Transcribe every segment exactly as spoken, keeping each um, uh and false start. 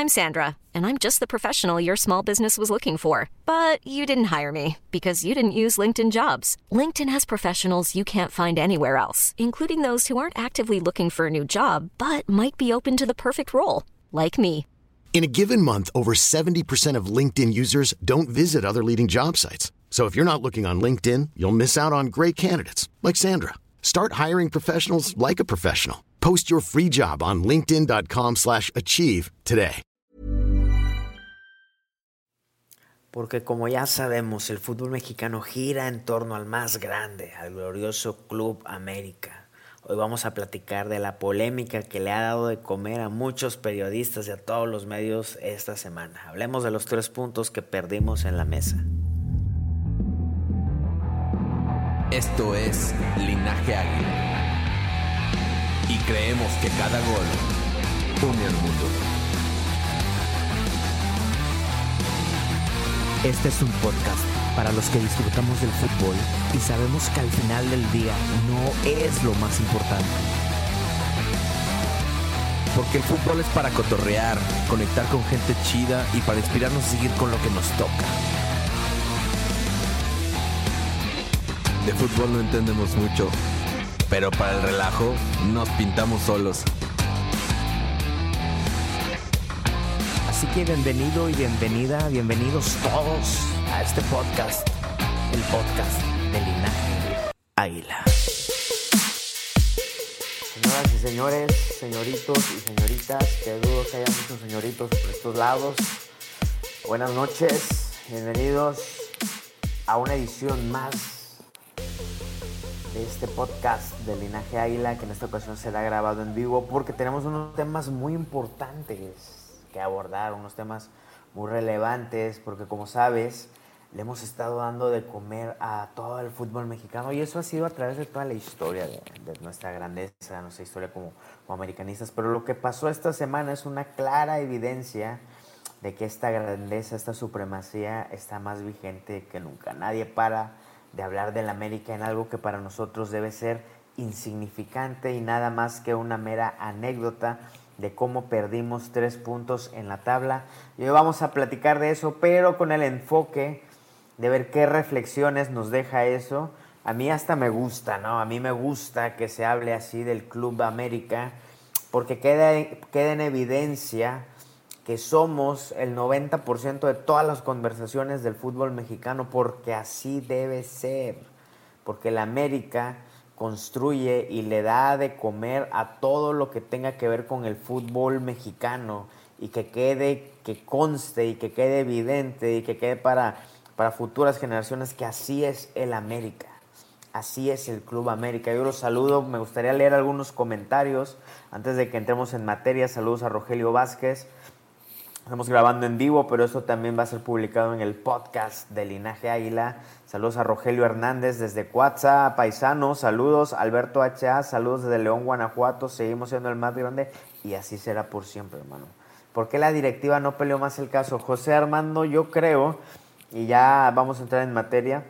I'm Sandra, and I'm just the professional your small business was looking for. But you didn't hire me because you didn't use LinkedIn Jobs. LinkedIn has professionals you can't find anywhere else, including those who aren't actively looking for a new job, but might be open to the perfect role, like me. In a given month, over seventy percent of LinkedIn users don't visit other leading job sites. So if you're not looking on LinkedIn, you'll miss out on great candidates like Sandra. Start hiring professionals like a professional. Post your free job on linkedin.com slash achieve today. Porque como ya sabemos, el fútbol mexicano gira en torno al más grande, al glorioso Club América. Hoy vamos a platicar de la polémica que le ha dado de comer a muchos periodistas y a todos los medios esta semana. Hablemos de los tres puntos que perdimos en la mesa. Esto es Linaje Águila. Y creemos que cada gol une al mundo. Este es un podcast para los que disfrutamos del fútbol y sabemos que al final del día no es lo más importante. Porque el fútbol es para cotorrear, conectar con gente chida y para inspirarnos a seguir con lo que nos toca. De fútbol no entendemos mucho, pero para el relajo nos pintamos solos. Así que bienvenido y bienvenida, bienvenidos todos a este podcast, el podcast de Linaje Águila. Señoras y señores, señoritos y señoritas, que dudo que haya muchos señoritos por estos lados. Buenas noches, bienvenidos a una edición más de este podcast de Linaje Águila, que en esta ocasión será grabado en vivo porque tenemos unos temas muy importantes que abordar, unos temas muy relevantes, porque como sabes, le hemos estado dando de comer a todo el fútbol mexicano y eso ha sido a través de toda la historia de, de nuestra grandeza, de nuestra historia como, como americanistas. Pero lo que pasó esta semana es una clara evidencia de que esta grandeza, esta supremacía está más vigente que nunca. Nadie para de hablar del América en algo que para nosotros debe ser insignificante y nada más que una mera anécdota de cómo perdimos tres puntos en la tabla. Y hoy vamos a platicar de eso, pero con el enfoque de ver qué reflexiones nos deja eso. A mí hasta me gusta, ¿no? A mí me gusta que se hable así del Club América, porque queda, queda en evidencia que somos el noventa por ciento de todas las conversaciones del fútbol mexicano, porque así debe ser, porque el América construye y le da de comer a todo lo que tenga que ver con el fútbol mexicano y que quede, que conste y que quede evidente y que quede para, para futuras generaciones que así es el América, así es el Club América. Yo los saludo, me gustaría leer algunos comentarios antes de que entremos en materia. Saludos a Rogelio Vázquez. Estamos grabando en vivo, pero esto también va a ser publicado en el podcast de Linaje Águila. Saludos a Rogelio Hernández desde Cuatza, paisano. Saludos, Alberto H A, saludos desde León, Guanajuato. Seguimos siendo el más grande y así será por siempre, hermano. ¿Por qué la directiva no peleó más el caso? José Armando, yo creo, y ya vamos a entrar en materia,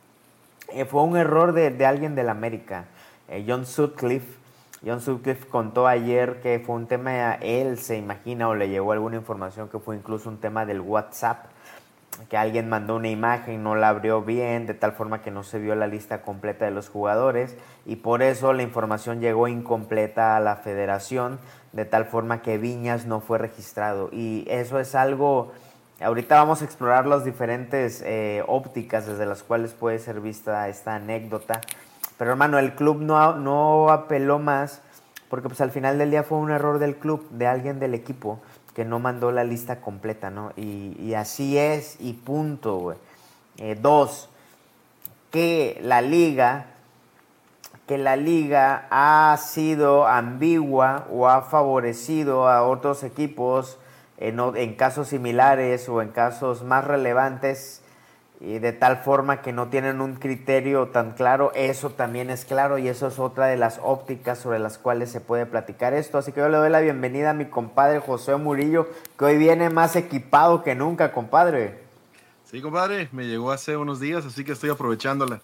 eh, fue un error de, de alguien del América, eh, John Sutcliffe. John Sutcliffe contó ayer que fue un tema, él se imagina o le llegó alguna información que fue incluso un tema del WhatsApp, que alguien mandó una imagen, no la abrió bien, de tal forma que no se vio la lista completa de los jugadores y por eso la información llegó incompleta a la federación, de tal forma que Viñas no fue registrado. Y eso es algo, ahorita vamos a explorar las diferentes eh, ópticas desde las cuales puede ser vista esta anécdota. Pero hermano, el club no, no apeló más porque pues al final del día fue un error del club, de alguien del equipo que no mandó la lista completa, ¿no? Y, y así es y punto, güey. Eh, dos, que la liga, que la liga ha sido ambigua o ha favorecido a otros equipos en, en casos similares o en casos más relevantes, y de tal forma que no tienen un criterio tan claro. Eso también es claro y eso es otra de las ópticas sobre las cuales se puede platicar esto. Así que yo le doy la bienvenida a mi compadre José Murillo, que hoy viene más equipado que nunca, compadre. Sí, compadre, me llegó hace unos días, así que estoy aprovechándola.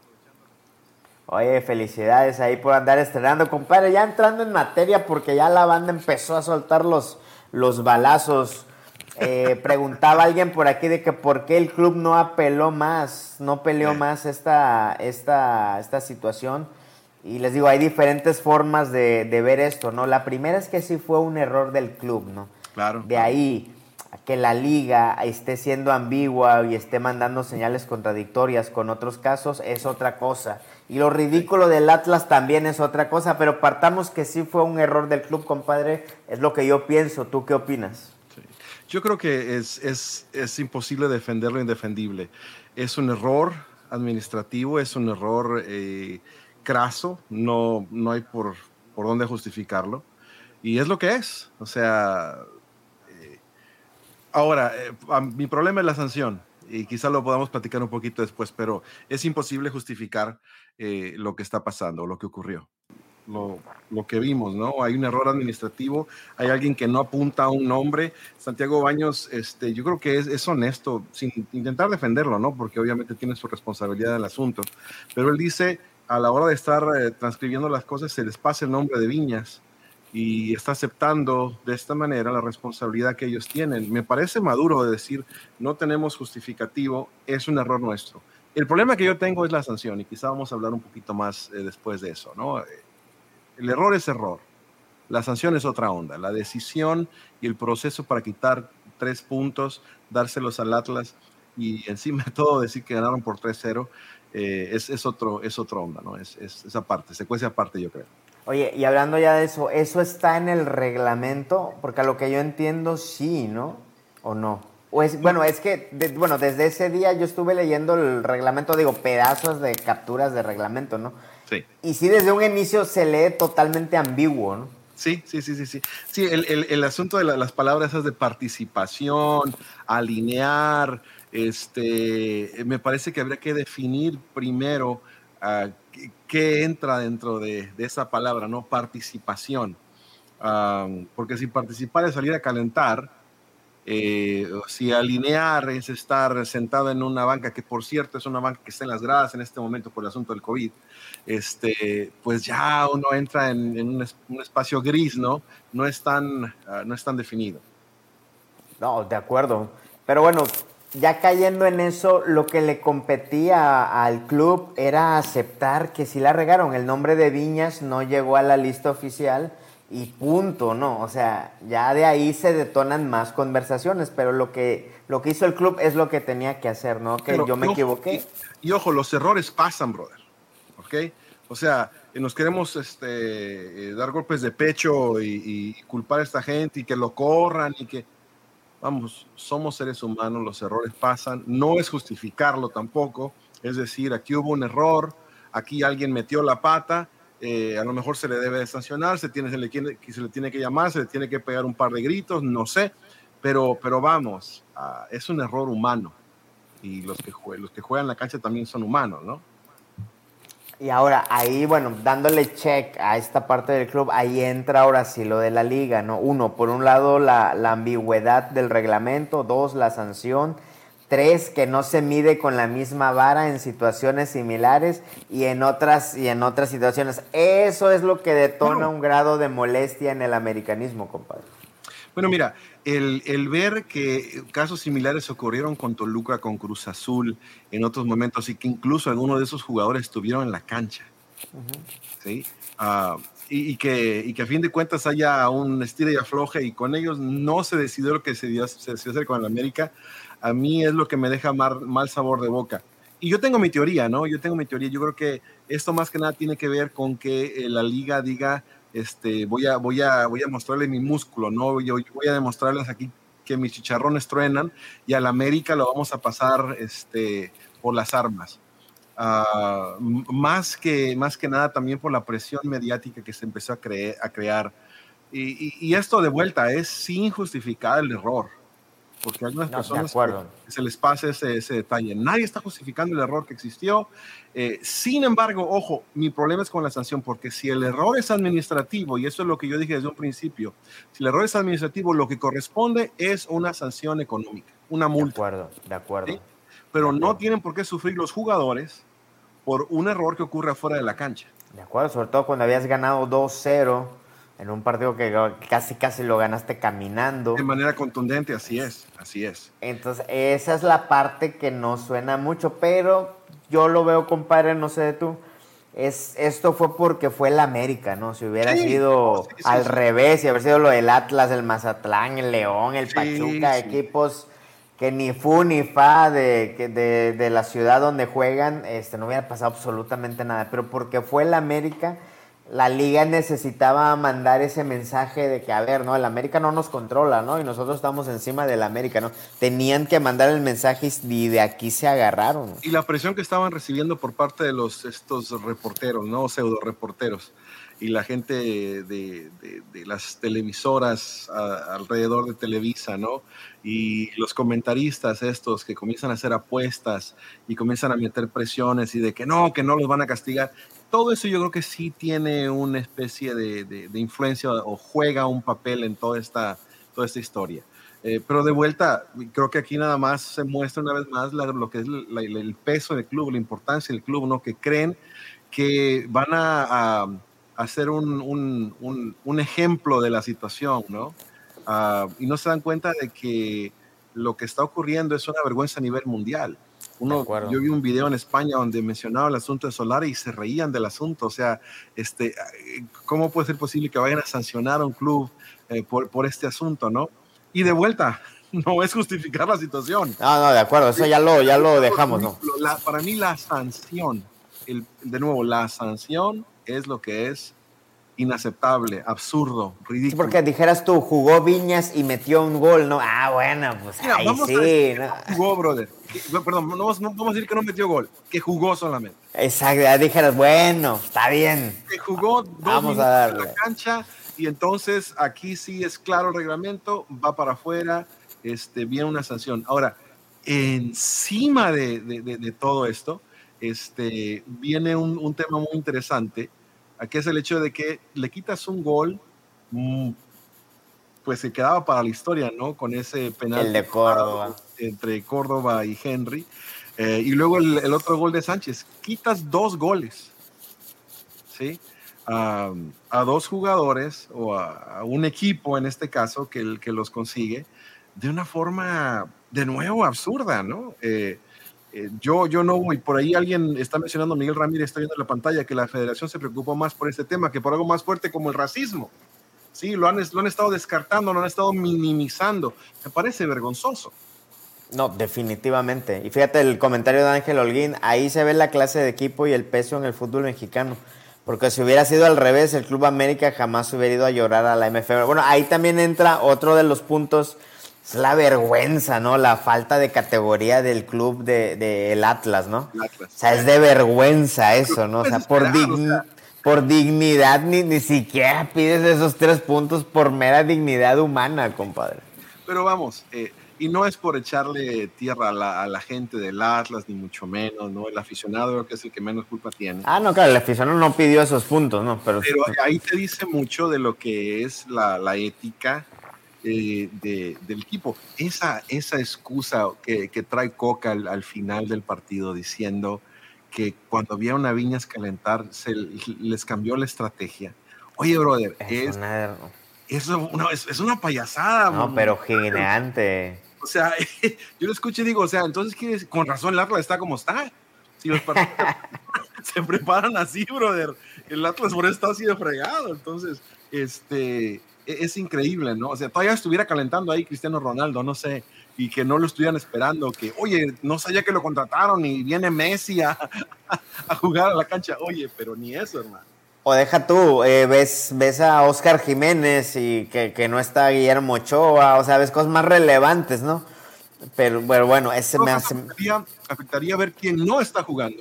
Oye, felicidades ahí por andar estrenando, compadre. Ya entrando en materia, porque ya la banda empezó a soltar los, los balazos. Eh, preguntaba alguien por aquí de que por qué el club no apeló más, no peleó más esta, esta, esta situación. Y les digo, hay diferentes formas de, de ver esto, ¿no? La primera es que sí fue un error del club, ¿no? Claro. De ahí a que la liga esté siendo ambigua y esté mandando señales contradictorias con otros casos es otra cosa. Y lo ridículo del Atlas también es otra cosa, pero partamos que sí fue un error del club, compadre, es lo que yo pienso. ¿Tú qué opinas? Sí. Yo creo que es, es, es imposible defender lo indefendible. Es un error administrativo, es un error eh, craso, no, no hay por, por dónde justificarlo. Y es lo que es. O sea, eh, ahora, eh, mi problema es la sanción. Y quizá lo podamos platicar un poquito después, pero es imposible justificar eh, lo que está pasando, lo que ocurrió. Lo, lo que vimos, ¿no? Hay un error administrativo, hay alguien que no apunta a un nombre. Santiago Baños, este, yo creo que es, es honesto, sin intentar defenderlo, ¿no? Porque obviamente tiene su responsabilidad en el asunto. Pero él dice, a la hora de estar eh, transcribiendo las cosas, se les pasa el nombre de Viñas y está aceptando de esta manera la responsabilidad que ellos tienen. Me parece maduro de decir, no tenemos justificativo, es un error nuestro. El problema que yo tengo es la sanción y quizá vamos a hablar un poquito más eh, después de eso, ¿no? El error es error, la sanción es otra onda, la decisión y el proceso para quitar tres puntos, dárselos al Atlas y encima de todo decir que ganaron por tres cero, eh, es, es, otro, es otra onda, ¿no? Es, es esa parte, secuencia aparte, yo creo. Oye, y hablando ya de eso, ¿eso está en el reglamento? Porque a lo que yo entiendo, sí, ¿no? ¿O no? O es, bueno, es que, de, bueno, desde ese día yo estuve leyendo el reglamento, digo, pedazos de capturas de reglamento, ¿no? Sí. Y sí, desde un inicio se lee totalmente ambiguo, ¿no? Sí, sí, sí, sí, sí. Sí, el, el, el asunto de la, las palabras esas de participación, alinear, este, me parece que habría que definir primero uh, qué, qué entra dentro de, de esa palabra, ¿no? Participación. Um, porque si participar es salir a calentar, Eh, si alinear es estar sentado en una banca, que por cierto es una banca que está en las gradas en este momento por el asunto del COVID, este, pues ya uno entra en, en un, es, un espacio gris, ¿no? No es tan, uh, no es tan definido. No, de acuerdo. Pero bueno, ya cayendo en eso, lo que le competía al club era aceptar que sí la regaron. El nombre de Viñas no llegó a la lista oficial. Y punto, ¿no? O sea, ya de ahí se detonan más conversaciones, pero lo que, lo que hizo el club es lo que tenía que hacer, ¿no? Que pero, yo me y equivoqué. Ojo, y, y ojo, los errores pasan, brother, ¿ok? O sea, nos queremos este, dar golpes de pecho y, y culpar a esta gente y que lo corran y que... Vamos, somos seres humanos, los errores pasan, no es justificarlo tampoco, es decir, aquí hubo un error, aquí alguien metió la pata, Eh, a lo mejor se le debe de sancionar, se, tiene, se, le tiene, se le tiene que llamar, se le tiene que pegar un par de gritos, no sé, pero, pero vamos, uh, es un error humano y los que, jue, los que juegan la cancha también son humanos, ¿no? Y ahora ahí, bueno, dándole check a esta parte del club, ahí entra ahora sí lo de la liga, ¿no? Uno, por un lado la, la ambigüedad del reglamento, dos, la sanción, tres, que no se mide con la misma vara en situaciones similares y en otras, y en otras situaciones. Eso es lo que detona bueno, un grado de molestia en el americanismo, compadre. Bueno, mira, el, el ver que casos similares ocurrieron con Toluca, con Cruz Azul, en otros momentos, y que incluso algunos de esos jugadores estuvieron en la cancha, uh-huh. ¿sí? Uh, y, y, que, y que a fin de cuentas haya un estira y afloje y con ellos no se decidió lo que se decidió, se decidió hacer con el América. A mí es lo que me deja mal, mal sabor de boca. Y yo tengo mi teoría, ¿no? Yo tengo mi teoría. Yo creo que esto más que nada tiene que ver con que eh, la liga diga, este, voy a, voy a, voy a mostrarles mi músculo, ¿no? Yo, yo voy a demostrarles aquí que mis chicharrones truenan y al América lo vamos a pasar este, por las armas. Uh, más, que, más que nada también por la presión mediática que se empezó a, cre- a crear. Y, y, y esto de vuelta es sin justificar el error. Porque hay unas no, personas que se les pasa ese, ese detalle. Nadie está justificando el error que existió. Eh, sin embargo, ojo, mi problema es con la sanción, porque si el error es administrativo, y eso es lo que yo dije desde un principio, si el error es administrativo, lo que corresponde es una sanción económica, una multa. De acuerdo, de acuerdo. ¿Sí? Pero no tienen por qué sufrir los jugadores por un error que ocurre afuera de la cancha. De acuerdo, sobre todo cuando habías ganado dos cero. en un partido que casi casi lo ganaste caminando. De manera contundente, así es, así es. Entonces, esa es la parte que no suena mucho, pero yo lo veo, compadre, no sé de tú, es, esto fue porque fue el América, ¿no? Si hubiera sí, sido sí, sí, al sí. revés, si hubiera sido lo del Atlas, el Mazatlán, el León, el sí, Pachuca, sí. equipos que ni fu ni fa de, de, de la ciudad donde juegan, este, no hubiera pasado absolutamente nada, pero porque fue el América, la liga necesitaba mandar ese mensaje de que, a ver, no, el América no nos controla, ¿no? Y nosotros estamos encima del América, ¿no? Tenían que mandar el mensaje y de aquí se agarraron. Y la presión que estaban recibiendo por parte de los estos reporteros, ¿no? Pseudo reporteros. Y la gente de, de, de las televisoras a, alrededor de Televisa, ¿no? Y los comentaristas estos que comienzan a hacer apuestas y comienzan a meter presiones y de que no, que no los van a castigar. Todo eso yo creo que sí tiene una especie de, de, de influencia o juega un papel en toda esta, toda esta historia. Eh, pero de vuelta, creo que aquí nada más se muestra una vez más la, lo que es la, la, el peso del club, la importancia del club, ¿no? Que creen que van a, a hacer un, un, un, un ejemplo de la situación, ¿no? Uh, y no se dan cuenta de que lo que está ocurriendo es una vergüenza a nivel mundial. Uno, yo vi un video en España donde mencionaba el asunto de Solari y se reían del asunto. O sea, este, ¿cómo puede ser posible que vayan a sancionar a un club eh, por, por este asunto, no? Y de vuelta, no es justificar la situación. No, no, de acuerdo, eso ya lo, ya lo dejamos, ¿no? La, para mí la sanción, el, de nuevo, la sanción es lo que es inaceptable, absurdo, ridículo. Sí, porque dijeras tú, jugó Viñas y metió un gol, ¿no? Ah, bueno, pues Mira, ahí vamos sí. A decir ¿no? Que jugó, brother. Que, perdón, no, no vamos a decir que no metió gol, que jugó solamente. Exacto, ya dijeras, bueno, está bien. Que jugó dos vamos minutos a darle. en la cancha y entonces aquí sí es claro el reglamento, va para afuera, este, viene una sanción. Ahora, encima de, de, de, de todo esto, este, viene un, un tema muy interesante. Aquí es el hecho de que le quitas un gol, pues se quedaba para la historia, ¿no? Con ese penal. El de Córdoba. Entre Córdoba y Henry. Eh, y luego el, el otro gol de Sánchez. Quitas dos goles, ¿sí? A, a dos jugadores, o a, a un equipo en este caso, que, el, que los consigue, de una forma, de nuevo, absurda, ¿no? Eh, Eh, yo, yo no voy, por ahí alguien está mencionando, Miguel Ramírez está viendo en la pantalla, que la federación se preocupó más por este tema que por algo más fuerte como el racismo. Sí, lo han, lo han estado descartando, lo han estado minimizando. Me parece vergonzoso. No, definitivamente. Y fíjate el comentario de Ángel Holguín, ahí se ve la clase de equipo y el peso en el fútbol mexicano. Porque si hubiera sido al revés, el Club América jamás hubiera ido a llorar a la M F L. Bueno, ahí también entra otro de los puntos. Es la vergüenza, ¿no? La falta de categoría del club del de, de Atlas, ¿no? Atlas. O sea, es de vergüenza eso, ¿no? O sea, por, dign, o sea, por dignidad ni, ni siquiera pides esos tres puntos por mera dignidad humana, compadre. Pero vamos, eh, y no es por echarle tierra a la, a la gente del Atlas, ni mucho menos, ¿no? El aficionado creo que es el que menos culpa tiene. Ah, no, claro, el aficionado no pidió esos puntos, ¿no? Pero, Pero ahí te dice mucho de lo que es la, la ética Eh, de, del equipo. Esa, esa excusa que, que trae Coca al, al final del partido diciendo que cuando vieron a Viñas calentar se les cambió la estrategia. Oye, brother, es, es, una, es, una, es, es una payasada. No, pero gigante. O sea, yo lo escucho y digo, o sea, entonces con razón el Atlas está como está. Si los partidos se preparan así, brother, el Atlas por eso está así de fregado. Entonces, este... es increíble, ¿no? O sea, todavía estuviera calentando ahí Cristiano Ronaldo, no sé, y que no lo estuvieran esperando, que, oye, no sabía que lo contrataron y viene Messi a, a, a jugar a la cancha. Oye, pero ni eso, hermano. O deja tú, eh, ves, ves a Oscar Jiménez y que, que no está Guillermo Ochoa, o sea, ves cosas más relevantes, ¿no? Pero, pero bueno, ese me hace... Afectaría, afectaría ver quién no está jugando,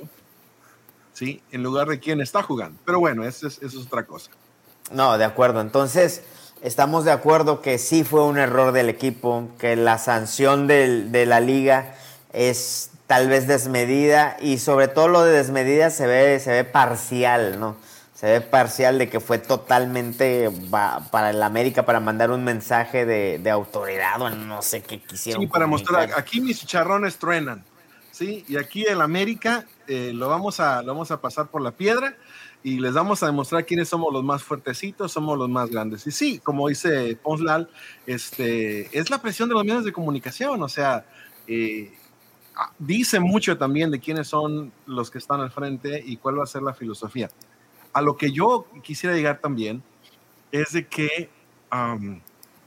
¿sí? En lugar de quién está jugando. Pero bueno, eso es, eso es otra cosa. No, de acuerdo. Entonces... estamos de acuerdo que sí fue un error del equipo, que la sanción del, de la liga es tal vez desmedida y sobre todo lo de desmedida se ve, se ve parcial, ¿no? Se ve parcial de que fue totalmente va, para el América para mandar un mensaje de, de autoridad o no sé qué quisieron. Sí, para comunicar. Mostrar, aquí mis chicharrones truenan. ¿sí? Y aquí el América eh, lo, vamos a, lo vamos a pasar por la piedra y les vamos a demostrar quiénes somos los más fuertecitos, somos los más grandes. Y sí, como dice Ponslal, este, es la presión de los medios de comunicación, o sea, eh, dice mucho también de quiénes son los que están al frente y cuál va a ser la filosofía. A lo que yo quisiera llegar también es de que um,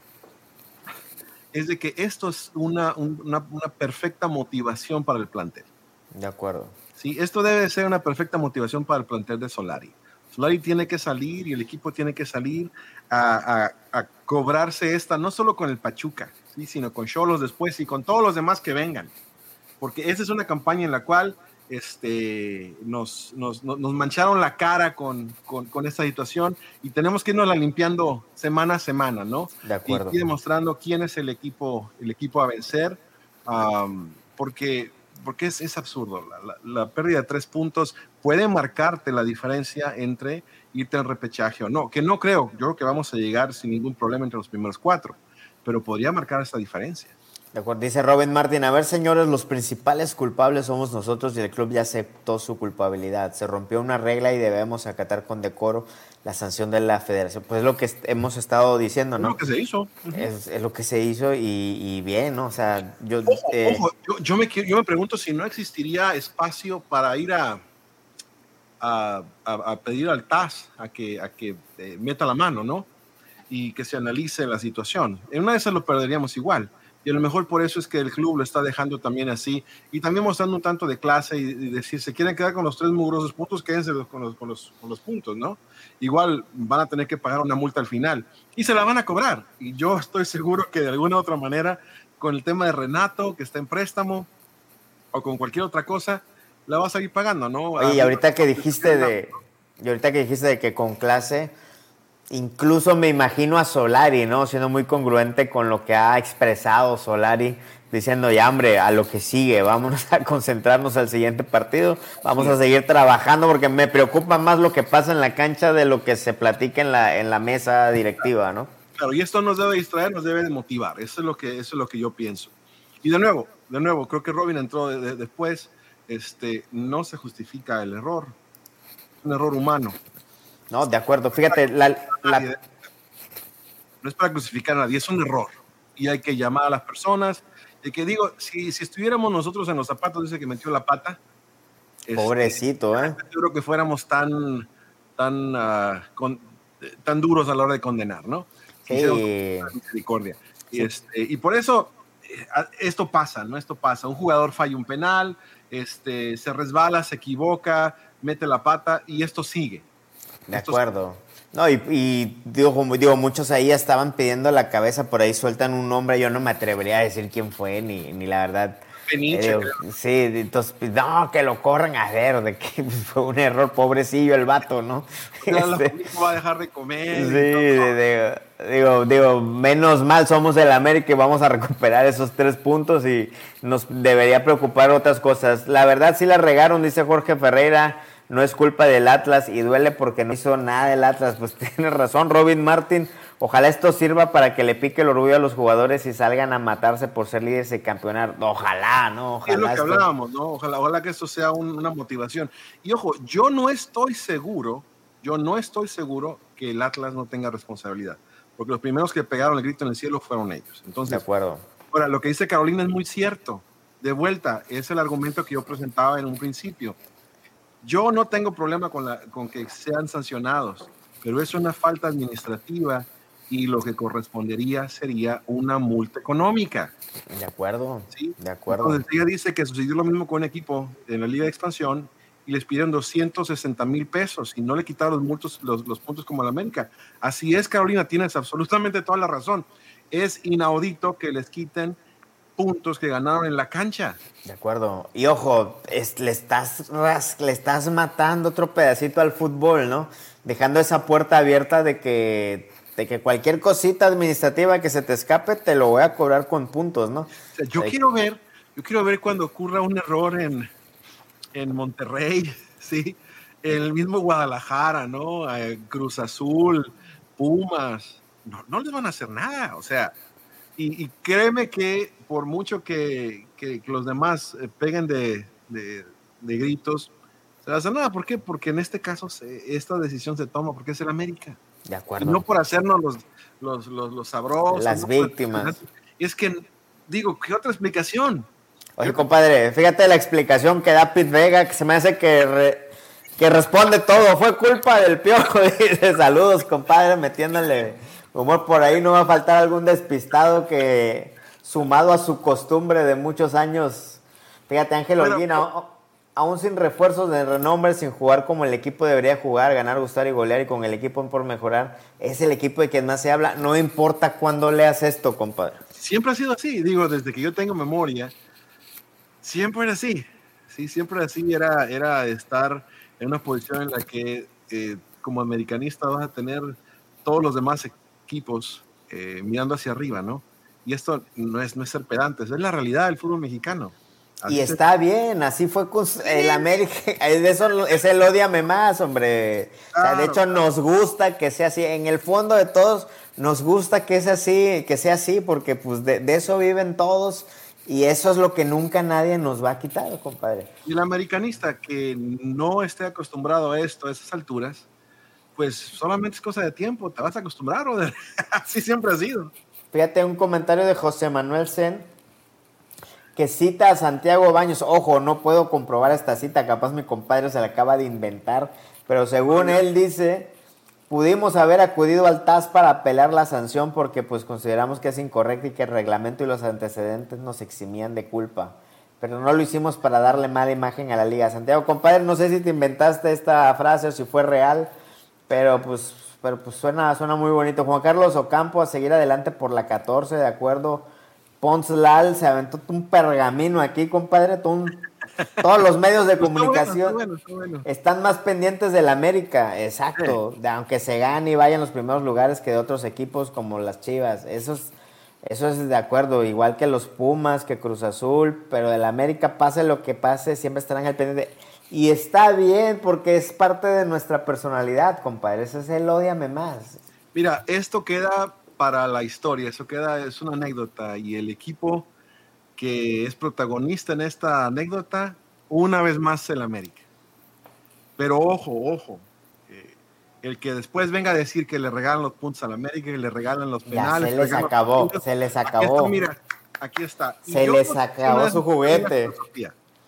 es de que esto es una, una, una perfecta motivación para el plantel. De acuerdo. Sí, esto debe ser una perfecta motivación para el plantel de Solari. Solari tiene que salir y el equipo tiene que salir a, a, a cobrarse esta, no solo con el Pachuca, ¿sí? Sino con Xolos después y con todos los demás que vengan. Porque esa es una campaña en la cual este, nos, nos, nos mancharon la cara con, con, con esta situación y tenemos que irnos la limpiando semana a semana, ¿no? De acuerdo. Y demostrando quién es el equipo, el equipo a vencer, um, porque, porque es, es absurdo. La, la, la pérdida de tres puntos puede marcarte la diferencia entre irte al repechaje o no, que no creo. Yo creo que vamos a llegar sin ningún problema entre los primeros cuatro, pero podría marcar esta diferencia. De acuerdo, dice Robin Martin, a ver señores, los principales culpables somos nosotros y el club ya aceptó su culpabilidad. Se rompió una regla y debemos acatar con decoro la sanción de la federación. Pues es lo que hemos estado diciendo, ¿no? Es lo que se hizo. Uh-huh. Es, es lo que se hizo y, y bien, ¿no? O sea, yo... Ojo, eh... ojo, yo, yo, me, yo me pregunto si no existiría espacio para ir a, a, a, a pedir al T A S a que, a que eh, meta la mano, ¿no? Y que se analice la situación. En una de esas lo perderíamos igual. Y a lo mejor por eso es que el club lo está dejando también así y también mostrando un tanto de clase y, y decir, se quieren quedar con los tres mugrosos puntos, quédense con los, con, los, con los puntos, ¿no? Igual van a tener que pagar una multa al final y se la van a cobrar. Y yo estoy seguro que de alguna u otra manera, con el tema de Renato, que está en préstamo, o con cualquier otra cosa, la va a seguir pagando, ¿no? Oye, y ahorita que dijiste de, y ahorita que dijiste de que con clase... Incluso me imagino a Solari, ¿no? Siendo muy congruente con lo que ha expresado Solari, diciendo, ya hombre, a lo que sigue, vámonos a concentrarnos al siguiente partido, vamos sí. a seguir trabajando, porque me preocupa más lo que pasa en la cancha de lo que se platica en la, en la mesa directiva, ¿no? Claro, y esto nos debe distraer, nos debe de motivar, eso es lo que, eso es lo que yo pienso. Y de nuevo, de nuevo, creo que Robin entró de, de, después, este, no se justifica el error, es un error humano. No, de acuerdo. Fíjate, la, la... no es para crucificar a nadie, es un error. Y hay que llamar a las personas. Y que digo, si, si estuviéramos nosotros en los zapatos, dice que metió la pata. Pobrecito, este, ¿eh? Yo creo que fuéramos tan, tan, uh, con, tan duros a la hora de condenar, ¿no? Sí. Misericordia. Sí. Y, este, y por eso esto pasa, ¿no? Esto pasa. Un jugador falla un penal, este, se resbala, se equivoca, mete la pata y esto sigue. De acuerdo. No, y, y digo, como digo, muchos ahí estaban pidiendo la cabeza, por ahí sueltan un nombre, yo no me atrevería a decir quién fue, ni, ni la verdad. Peniche, eh, sí, entonces, no, que lo corran a ver, de que fue un error, pobrecillo el vato, ¿no? No, este, la va a dejar de comer. Sí, digo, digo, digo, menos mal somos el América y vamos a recuperar esos tres puntos y nos debería preocupar otras cosas. La verdad sí la regaron, dice Jorge Ferreira. No es culpa del Atlas y duele porque no hizo nada del Atlas. Pues tienes razón, Robin Martin. Ojalá esto sirva para que le pique el orgullo a los jugadores y salgan a matarse por ser líderes y campeonar. Ojalá, ¿no? Ojalá. Es lo que esto... hablábamos, ¿no? Ojalá, ojalá que esto sea un, una motivación. Y ojo, yo no estoy seguro, yo no estoy seguro que el Atlas no tenga responsabilidad. Porque los primeros que pegaron el grito en el cielo fueron ellos. Entonces, de acuerdo. Ahora, lo que dice Carolina es muy cierto. De vuelta, es el argumento que yo presentaba en un principio. Yo no tengo problema con, la, con que sean sancionados, pero es una falta administrativa y lo que correspondería sería una multa económica. De acuerdo, ¿sí? De acuerdo. Entonces ella dice que sucedió lo mismo con un equipo en la Liga de Expansión y les pidieron doscientos sesenta mil pesos y no le quitaron los, multos, los, los puntos como a la América. Así es, Carolina, tienes absolutamente toda la razón. Es inaudito que les quiten puntos que ganaron en la cancha. De acuerdo. Y ojo, es, le, estás, le estás matando otro pedacito al fútbol, ¿no? Dejando esa puerta abierta de que, de que cualquier cosita administrativa que se te escape te lo voy a cobrar con puntos, ¿no? O sea, yo, o sea, quiero ver, yo quiero ver cuando ocurra un error en, en Monterrey, ¿sí? En el mismo Guadalajara, ¿no? Eh, Cruz Azul, Pumas. No, no les van a hacer nada, o sea... Y, y créeme que por mucho que, que, que los demás eh, peguen de, de, de gritos, se va a hacer nada. ¿Por qué? Porque en este caso se, esta decisión se toma porque es el América. De acuerdo. Y no por hacernos los, los, los, los sabrosos. Las no víctimas. Por, es que, digo, ¿qué otra explicación? Oye, compadre, fíjate la explicación que da Pete Vega, que se me hace que, re, que responde todo. Fue culpa del Piojo. Dice, saludos, compadre, metiéndole humor por ahí. No va a faltar algún despistado que, sumado a su costumbre de muchos años. Fíjate, Ángel Holguín, aún sin refuerzos de renombre, sin jugar como el equipo debería jugar, ganar, gustar y golear, y con el equipo por mejorar, es el equipo de quien más se habla. No importa cuándo leas esto, compadre. Siempre ha sido así, digo, desde que yo tengo memoria, siempre era así. Sí, siempre así era, era estar en una posición en la que eh, como americanista vas a tener todos los demás equipos eh, mirando hacia arriba, ¿no? Y esto no es, no es ser pedantes, es la realidad del fútbol mexicano. Así y está se... bien, así fue con el América, eso es el ódiame más, hombre. Claro, o sea, de hecho, claro. Nos gusta que sea así. En el fondo de todos, nos gusta que sea así, que sea así, porque pues de, de eso viven todos, y eso es lo que nunca nadie nos va a quitar, compadre. Y el americanista que no esté acostumbrado a esto, a esas alturas, pues solamente es cosa de tiempo, te vas a acostumbrar, o de... así siempre ha sido. Fíjate, un comentario de José Manuel Sen, que cita a Santiago Baños. Ojo, no puedo comprobar esta cita, capaz mi compadre se la acaba de inventar, pero según él dice, pudimos haber acudido al T A S para apelar la sanción porque pues consideramos que es incorrecta y que el reglamento y los antecedentes nos eximían de culpa, pero no lo hicimos para darle mala imagen a la liga. Santiago, compadre, no sé si te inventaste esta frase o si fue real, pero pues, pero pues suena, suena muy bonito. Juan Carlos Ocampo, a seguir adelante por la catorce, de acuerdo. Pons Lal se aventó un pergamino aquí, compadre. Todo un, todos los medios de comunicación bueno, está bueno, está bueno. Están más pendientes del América, exacto. Sí. De, aunque se gane y vaya en los primeros lugares que de otros equipos como las Chivas. Eso es, eso es de acuerdo. Igual que los Pumas, que Cruz Azul. Pero del América, pase lo que pase, siempre estarán al pendiente. Y está bien, porque es parte de nuestra personalidad, compadre. Ese es el ódiame más. Mira, esto queda para la historia, eso queda, es una anécdota, y el equipo que es protagonista en esta anécdota, una vez más el América. Pero ojo, ojo, eh, el que después venga a decir que le regalan los puntos al América, que le regalan los penales. Ya se les acabó, puntos, se les acabó. Aquí está, mira, aquí está. Y se les acabó su juguete. ¿Sí?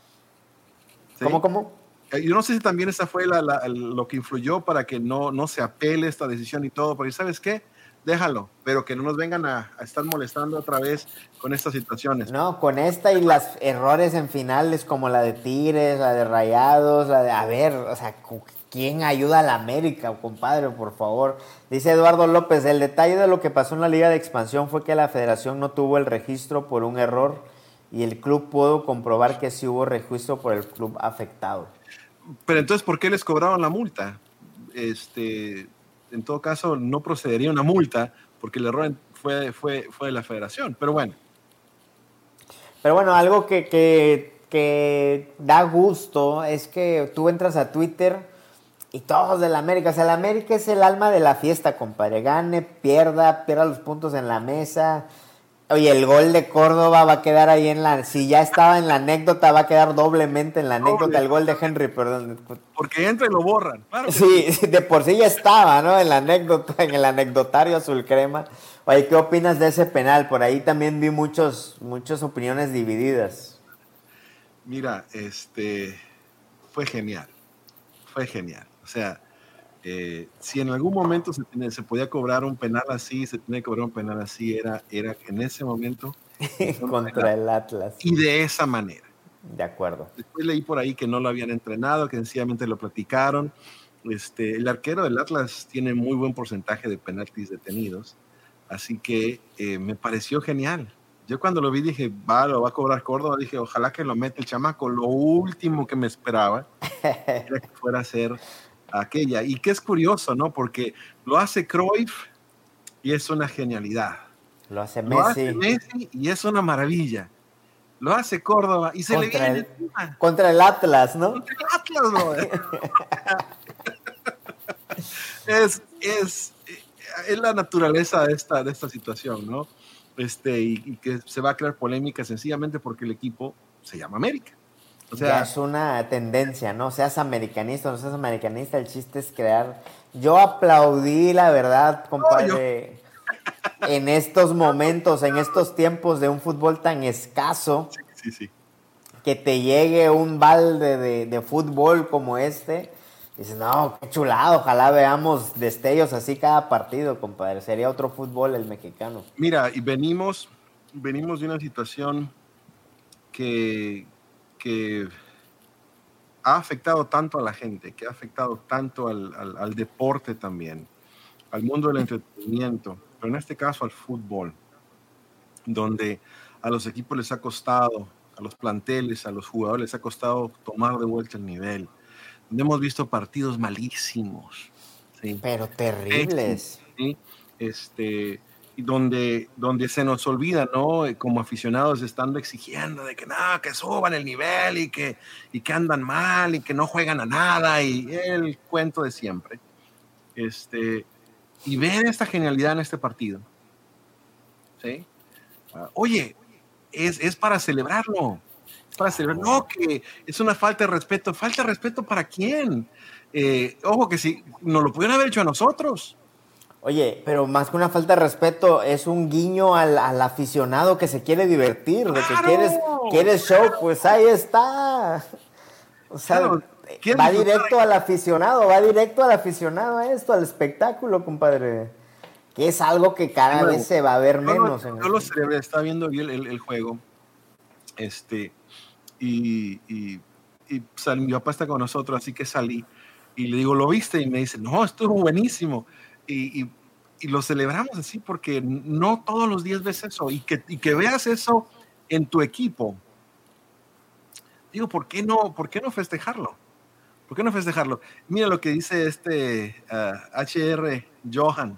¿Cómo, cómo? Yo no sé si también esa fue la, la, lo que influyó para que no, no se apele esta decisión y todo, porque ¿sabes qué? Déjalo, pero que no nos vengan a, a estar molestando otra vez con estas situaciones. No, con esta y los errores en finales como la de Tigres, la de Rayados, la de... A ver, o sea, ¿quién ayuda a la América, compadre, por favor? Dice Eduardo López, el detalle de lo que pasó en la Liga de Expansión fue que la federación no tuvo el registro por un error y el club pudo comprobar que sí hubo registro por el club afectado. Pero entonces, ¿por qué les cobraron la multa? Este... En todo caso, no procedería una multa porque el error fue, fue, fue de la federación, pero bueno. Pero bueno, algo que, que, que da gusto es que tú entras a Twitter y todos de la América, o sea, la América es el alma de la fiesta, compadre. Gane, pierda, pierda los puntos en la mesa. Oye, el gol de Córdoba va a quedar ahí en la... Si ya estaba en la anécdota, va a quedar doblemente en la anécdota. Doble. El gol de Henry, perdón. Porque entra y lo borran. Claro que sí, sí, de por sí ya estaba, ¿no? En la anécdota, en el anecdotario azul crema. Oye, ¿qué opinas de ese penal? Por ahí también vi muchos, muchas opiniones divididas. Mira, este... Fue genial. Fue genial. O sea... Eh, si en algún momento se, tiene, se podía cobrar un penal así, se tenía que cobrar un penal así, era, era en ese momento contra el Atlas. Y de esa manera. De acuerdo. Después leí por ahí que no lo habían entrenado, que sencillamente lo platicaron. Este, el arquero del Atlas tiene muy buen porcentaje de penaltis detenidos, así que eh, me pareció genial. Yo cuando lo vi dije, va, lo va a cobrar Córdoba, dije, ojalá que lo mete el chamaco. Lo último que me esperaba era que fuera a ser aquella, y que es curioso, ¿no? Porque lo hace Cruyff y es una genialidad. Lo hace Messi. Lo hace Messi y es una maravilla. Lo hace Córdoba y se contra le viene el, encima. Contra el Atlas, ¿no? Contra el Atlas, ¿no? es, es, es la naturaleza de esta, de esta situación, ¿no? este, y, y que se va a crear polémica sencillamente porque el equipo se llama América. O sea, ya es una tendencia, ¿no? Seas americanista o no seas americanista, el chiste es crear. Yo aplaudí, la verdad, compadre, no, en estos momentos, en estos tiempos de un fútbol tan escaso, sí, sí, sí. que te llegue un balde de, de fútbol como este. Dices, no, qué chulado, ojalá veamos destellos así cada partido, compadre. Sería otro fútbol el mexicano. Mira, y venimos, venimos de una situación que, que ha afectado tanto a la gente, que ha afectado tanto al, al, al deporte también, al mundo del entretenimiento, pero en este caso al fútbol, donde a los equipos les ha costado, a los planteles, a los jugadores les ha costado tomar de vuelta el nivel. Donde hemos visto partidos malísimos, ¿sí? Pero terribles. ¿Sí? Este, donde, donde se nos olvida, ¿no? Como aficionados estando exigiendo de que no, que suban el nivel y que, y que andan mal y que no juegan a nada y el cuento de siempre. Este, y ver esta genialidad en este partido, ¿sí? Uh, oye, es, es para celebrarlo. Para celebrar. No, que es una falta de respeto. ¿Falta de respeto para quién? Eh, ojo que si nos lo pudieron haber hecho a nosotros. Oye, pero más que una falta de respeto, es un guiño al, al aficionado que se quiere divertir, ¡claro! De que quieres, quieres show, pues ahí está. O sea, claro, va directo al aficionado, va directo al aficionado a esto, al espectáculo, compadre. Que es algo que cada bueno, vez se va a ver yo menos. Lo, en yo el... lo celebré, estaba viendo el, el, el juego. Este... Y, y, y sal, mi papá está con nosotros, así que salí y le digo, ¿lo viste? Y me dice, no, estuvo buenísimo. Y, y, y lo celebramos así porque no todos los días ves eso y que, y que veas eso en tu equipo. Digo, ¿por qué no, por qué no festejarlo? ¿Por qué no festejarlo? Mira lo que dice este uh, H R Johan.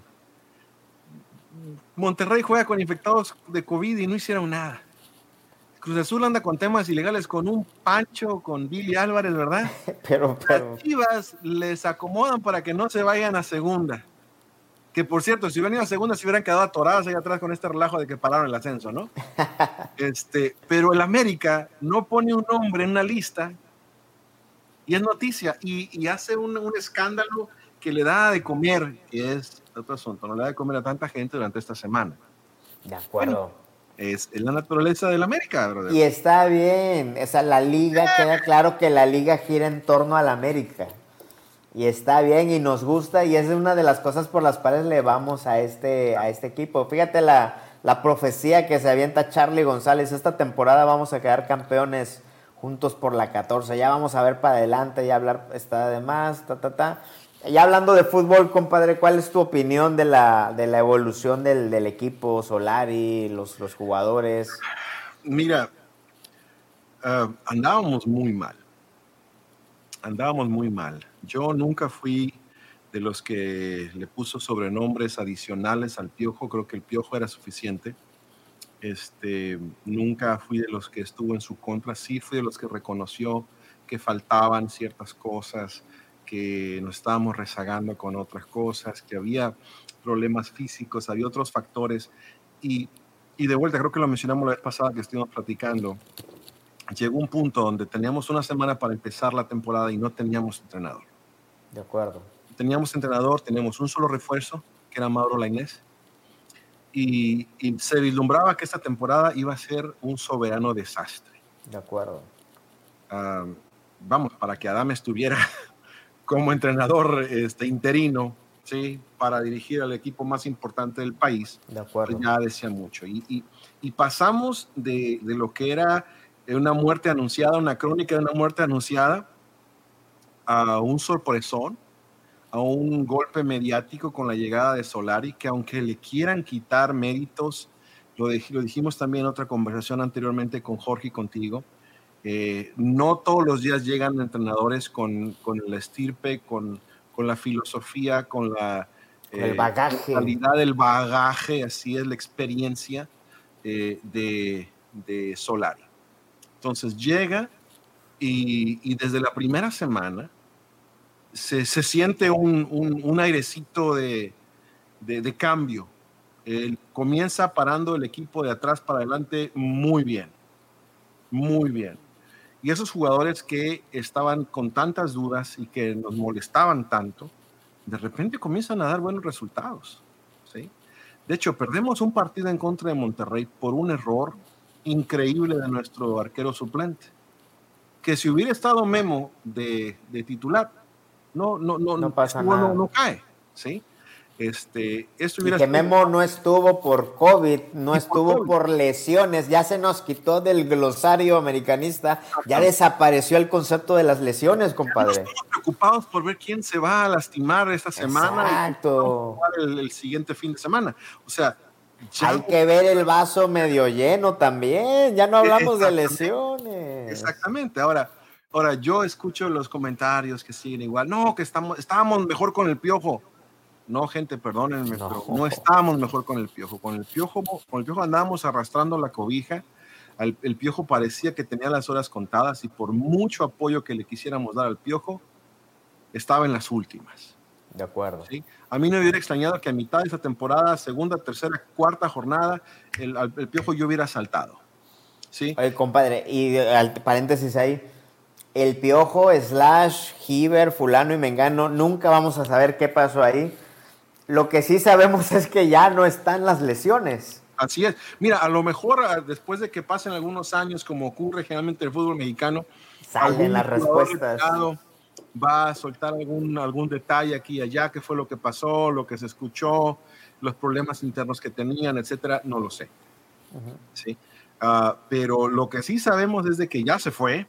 Monterrey juega con infectados de COVID y no hicieron nada. Cruz Azul anda con temas ilegales con un Pancho, con Billy Álvarez, ¿verdad? pero, pero... Las Chivas les acomodan para que no se vayan a segunda. Que por cierto, si hubieran ido a segunda, se hubieran quedado atoradas ahí atrás con este relajo de que pararon el ascenso, ¿no? este, pero el América no pone un nombre en una lista y es noticia y, y hace un, un escándalo que le da de comer, que es otro asunto, no le da de comer a tanta gente durante esta semana. De acuerdo. Bueno, Es, es la naturaleza del América, brother. Y está bien, o sea, la liga, queda claro que la liga gira en torno al América. Y está bien y nos gusta y es una de las cosas por las cuales le vamos a este, a este equipo. Fíjate la, la profecía que se avienta Charlie González. Esta temporada vamos a quedar campeones juntos por la catorce. Ya vamos a ver para adelante, ya hablar está de más, ta, ta, ta. Ya hablando de fútbol, compadre, ¿cuál es tu opinión de la, de la evolución del, del equipo Solari, los, los jugadores? Mira, uh, andábamos muy mal. Andábamos muy mal. Yo nunca fui de los que le puso sobrenombres adicionales al Piojo. Creo que el Piojo era suficiente. Este, nunca fui de los que estuvo en su contra. Sí fui de los que reconoció que faltaban ciertas cosas, que nos estábamos rezagando con otras cosas, que había problemas físicos, había otros factores. Y, y de vuelta, creo que lo mencionamos la vez pasada que estuvimos platicando, llegó un punto donde teníamos una semana para empezar la temporada y no teníamos entrenador. De acuerdo. Teníamos entrenador, teníamos un solo refuerzo, que era Mauro Lainez, y, y se vislumbraba que esta temporada iba a ser un soberano desastre. De acuerdo. Uh, vamos, para que Adame estuviera como entrenador este, interino, ¿sí? Para dirigir al equipo más importante del país, de acuerdo. Pues ya decía mucho. Y, y, y pasamos de, de lo que era una muerte anunciada, una crónica de una muerte anunciada, a un sorpresón, a un golpe mediático con la llegada de Solari, que aunque le quieran quitar méritos, lo, de, lo dijimos también en otra conversación anteriormente con Jorge y contigo, Eh, no todos los días llegan entrenadores con, con la estirpe, con, con la filosofía, con la eh, el bagaje. calidad del bagaje, así es la experiencia eh, de, de Solari. Entonces llega y, y desde la primera semana se, se siente un, un, un airecito de, de, de cambio. Él comienza parando el equipo de atrás para adelante muy bien, muy bien. Y esos jugadores que estaban con tantas dudas y que nos molestaban tanto, de repente comienzan a dar buenos resultados, ¿sí? De hecho, perdemos un partido en contra de Monterrey por un error increíble de nuestro arquero suplente, que si hubiera estado Memo de, de titular, no, no, no, no pasa no, nada. No, no cae, ¿sí? Este, esto y que Memo no estuvo por COVID, no estuvo por, COVID. por lesiones, ya se nos quitó del glosario americanista, ya desapareció el concepto de las lesiones, compadre. Estamos preocupados por ver quién se va a lastimar esta semana. Exacto. Y el, el siguiente fin de semana. O sea, ya hay no... que ver el vaso medio lleno también, ya no hablamos de lesiones. Exactamente, ahora, ahora yo escucho los comentarios que siguen igual, no, que estamos, estábamos mejor con el Piojo. No, gente, perdónenme, no. pero no estábamos mejor con el Piojo. Con el Piojo, con el Piojo andábamos arrastrando la cobija. El, el Piojo parecía que tenía las horas contadas y por mucho apoyo que le quisiéramos dar al Piojo, estaba en las últimas. De acuerdo. ¿Sí? A mí no me hubiera extrañado que a mitad de esta temporada, segunda, tercera, cuarta jornada, el, el Piojo yo hubiera saltado. ¿Sí? Oye, compadre, y al paréntesis ahí, el Piojo slash Giver, fulano y mengano, nunca vamos a saber qué pasó ahí. Lo que sí sabemos es que ya no están las lesiones. Así es. Mira, a lo mejor después de que pasen algunos años, como ocurre generalmente en el fútbol mexicano, salen las respuestas. Va a soltar algún, algún detalle aquí y allá, qué fue lo que pasó, lo que se escuchó, los problemas internos que tenían, etcétera. No lo sé. Uh-huh. ¿Sí? Uh, pero lo que sí sabemos es de que ya se fue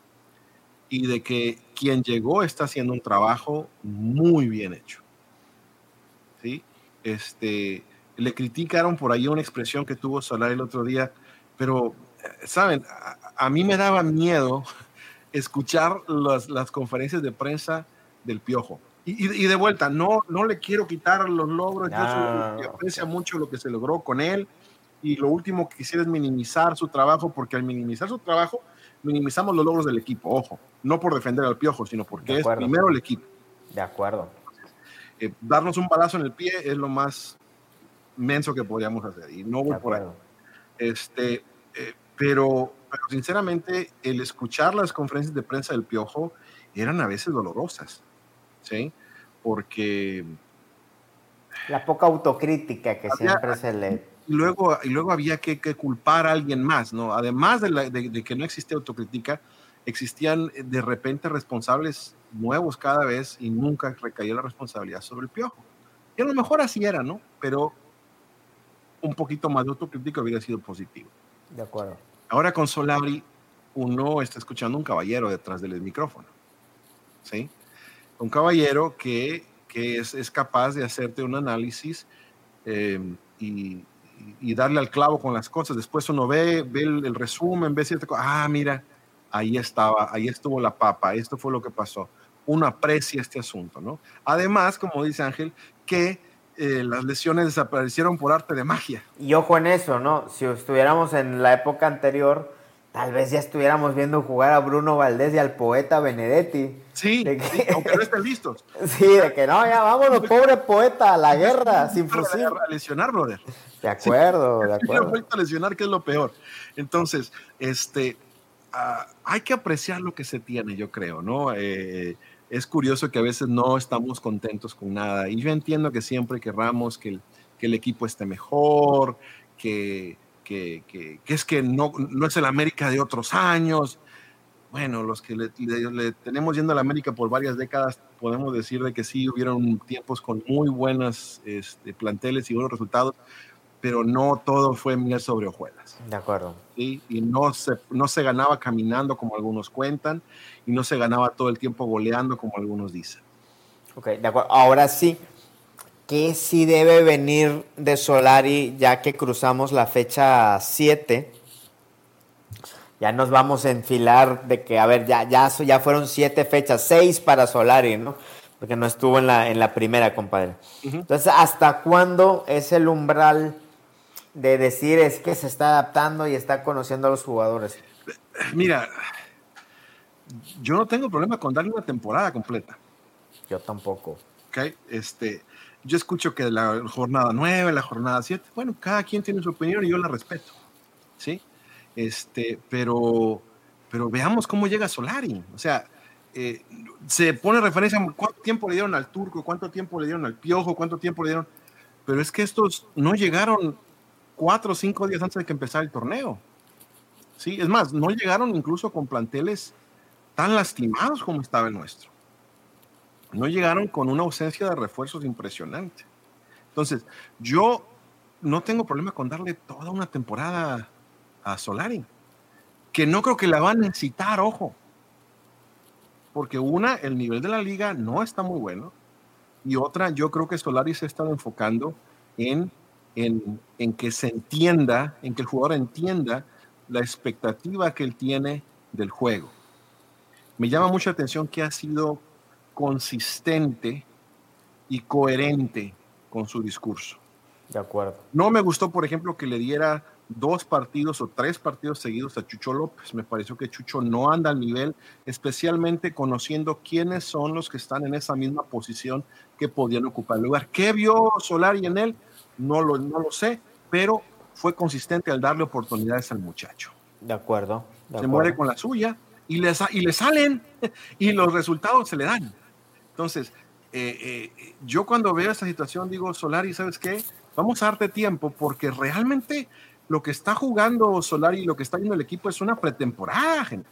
y de que quien llegó está haciendo un trabajo muy bien hecho. ¿Sí? Este, le criticaron por ahí una expresión que tuvo Solari el otro día, pero, ¿saben? A, a mí me daba miedo escuchar las, las conferencias de prensa del Piojo. Y, y, y de vuelta, no, no le quiero quitar los logros, no. yo, yo aprecio mucho lo que se logró con él, y lo último que quisiera es minimizar su trabajo, porque al minimizar su trabajo, minimizamos los logros del equipo, ojo, no por defender al Piojo, sino porque es primero el equipo. De acuerdo. Eh, darnos un balazo en el pie es lo más menso que podríamos hacer y no voy por ahí. Este, eh, pero, pero sinceramente el escuchar las conferencias de prensa del Piojo eran a veces dolorosas, ¿sí? Porque la poca autocrítica que había, siempre se le y luego, y luego había que, que culpar a alguien más, ¿no? Además de, la, de, de que no existía autocrítica, existían de repente responsables nuevos cada vez y nunca recaía la responsabilidad sobre el Piojo. Y a lo mejor así era, ¿no? Pero un poquito más de autocrítica hubiera sido positivo. De acuerdo. Ahora con Solari, uno está escuchando un caballero detrás del micrófono, ¿sí? Un caballero que, que es, es capaz de hacerte un análisis eh, y, y darle al clavo con las cosas. Después uno ve, ve el, el resumen, ve cierta cosa, ah, mira, ahí estaba, ahí estuvo la papa, esto fue lo que pasó. Uno aprecia este asunto, ¿no? Además, como dice Ángel, que eh, las lesiones desaparecieron por arte de magia. Y ojo en eso, ¿no? Si estuviéramos en la época anterior, tal vez ya estuviéramos viendo jugar a Bruno Valdés y al Poeta Benedetti. Sí, de que, sí, aunque no estén listos. Sí, de que no, ya vámonos, pobre Poeta, a la guerra, sin fusil. A lesionar, brother. De acuerdo, sí, de acuerdo. Sí, a lesionar, que es lo peor. Entonces, este... Uh, hay que apreciar lo que se tiene, yo creo, ¿no? Eh, es curioso que a veces no estamos contentos con nada, y yo entiendo que siempre querramos que el, que el equipo esté mejor, que, que, que, que es que no, no es el América de otros años. Bueno, los que le, le, le tenemos yendo a la América por varias décadas, podemos decir de que sí, hubieron tiempos con muy buenas este, planteles y buenos resultados, pero no todo fue miel sobre hojuelas. De acuerdo. ¿Sí? Y no se, no se ganaba caminando como algunos cuentan, y no se ganaba todo el tiempo goleando como algunos dicen. Ok, de acuerdo. Ahora sí, ¿qué sí debe venir de Solari ya que cruzamos la fecha siete? Ya nos vamos a enfilar de que, a ver, ya, ya, ya fueron siete fechas, seis para Solari, ¿no? Porque no estuvo en la, en la primera, compadre. Uh-huh. Entonces, ¿hasta cuándo es el umbral de decir es que se está adaptando y está conociendo a los jugadores? Mira, yo no tengo problema con darle una temporada completa. Yo tampoco. Okay, este, yo escucho que la jornada nueve, la jornada siete, bueno, cada quien tiene su opinión y yo la respeto, ¿sí? Este, pero, pero veamos cómo llega Solari. O sea, eh, se pone referencia a cuánto tiempo le dieron al Turco, cuánto tiempo le dieron al Piojo, cuánto tiempo le dieron, pero es que estos no llegaron cuatro o cinco días antes de que empezara el torneo. Sí, es más, no llegaron incluso con planteles tan lastimados como estaba el nuestro. No llegaron con una ausencia de refuerzos impresionante. Entonces, yo no tengo problema con darle toda una temporada a Solari, que no creo que la va a necesitar, ojo, porque una, el nivel de la liga no está muy bueno, y otra, yo creo que Solari se está enfocando en, en, en que se entienda, en que el jugador entienda la expectativa que él tiene del juego. Me llama mucha atención que ha sido consistente y coherente con su discurso. De acuerdo. No me gustó, por ejemplo, que le diera dos partidos o tres partidos seguidos a Chucho López. Me pareció que Chucho no anda al nivel, especialmente conociendo quiénes son los que están en esa misma posición que podían ocupar el lugar. ¿Qué vio Solari en él? No lo, no lo sé, pero fue consistente al darle oportunidades al muchacho. De acuerdo. De se acuerdo. muere con la suya y le, y le salen y los resultados se le dan. Entonces, eh, eh, yo cuando veo esta situación digo, Solari, ¿sabes qué? Vamos a darte tiempo porque realmente lo que está jugando Solari y lo que está viendo el equipo es una pretemporada, gente.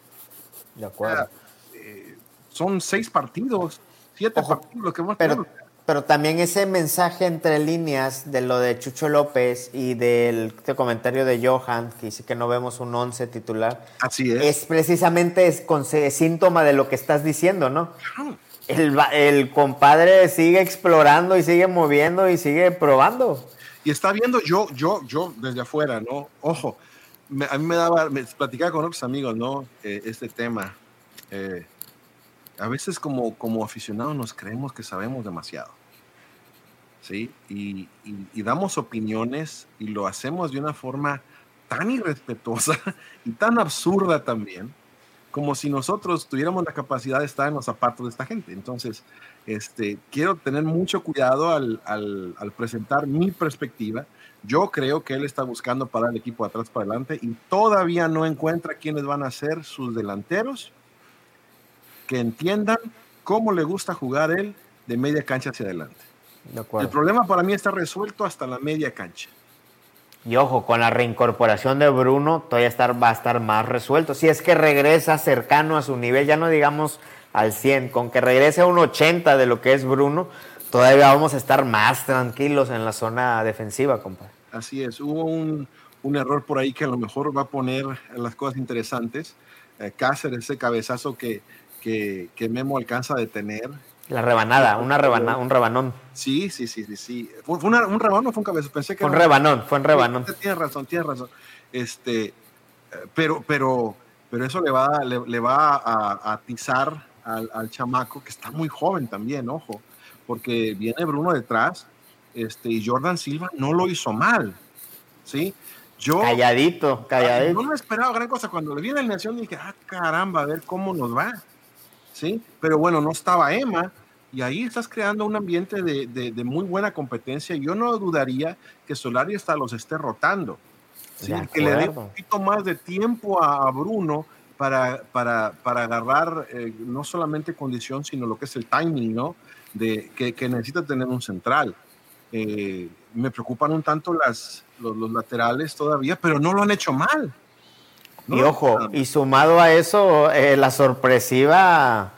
De acuerdo. O sea, eh, son seis partidos, siete Ojo, partidos los que vamos a pero, tener. pero también ese mensaje entre líneas de lo de Chucho López y del este comentario de Johan, que dice que no vemos un once titular. Así es. Es precisamente es, con, es síntoma de lo que estás diciendo, ¿no? Claro. El, el compadre sigue explorando y sigue moviendo y sigue probando. Y está viendo yo, yo, yo desde afuera, ¿no? Ojo, me, a mí me daba, me platicaba con otros amigos, ¿no? Eh, este tema. Eh, a veces como, como aficionados nos creemos que sabemos demasiado, ¿sí? Y, y, y damos opiniones y lo hacemos de una forma tan irrespetuosa y tan absurda también, como si nosotros tuviéramos la capacidad de estar en los zapatos de esta gente. Entonces, este, quiero tener mucho cuidado al, al, al presentar mi perspectiva. Yo creo que él está buscando parar el equipo de atrás para adelante y todavía no encuentra quiénes van a ser sus delanteros que entiendan cómo le gusta jugar él de media cancha hacia adelante. De acuerdo. El problema para mí está resuelto hasta la media cancha. Y ojo, con la reincorporación de Bruno todavía estar, va a estar más resuelto. Si es que regresa cercano a su nivel, ya no digamos al cien, con que regrese a un ochenta de lo que es Bruno, todavía vamos a estar más tranquilos en la zona defensiva, compadre. Así es, hubo un, un error por ahí que a lo mejor va a poner las cosas interesantes. Eh, Cáceres, ese cabezazo que, que, que Memo alcanza a detener. La rebanada, una rebana, un rebanón. Sí, sí, sí, sí. sí. ¿Fue, fue una, un rebanón o fue un cabezazo? Pensé que fue un era rebanón, fue un rebanón. Sí, tienes razón, tienes razón. Este, pero, pero, pero eso le va, le, le va a, a atizar al, al chamaco, que está muy joven también, ojo, porque viene Bruno detrás, este, y Jordan Silva no lo hizo mal, ¿sí? Yo, calladito, calladito. No me esperaba gran cosa. Cuando le vi la alineación dije, ah, caramba, a ver cómo nos va, ¿sí? Pero bueno, no estaba Emma, y ahí estás creando un ambiente de, de, de muy buena competencia. Yo no dudaría que Solari hasta los esté rotando, ¿sí? Que le dé un poquito más de tiempo a, a Bruno para, para, para agarrar eh, no solamente condición, sino lo que es el timing, ¿no? De, que, que necesita tener un central. Eh, me preocupan un tanto las, los, los laterales todavía, pero no lo han hecho mal. No y ojo, y sumado a eso, eh, la sorpresiva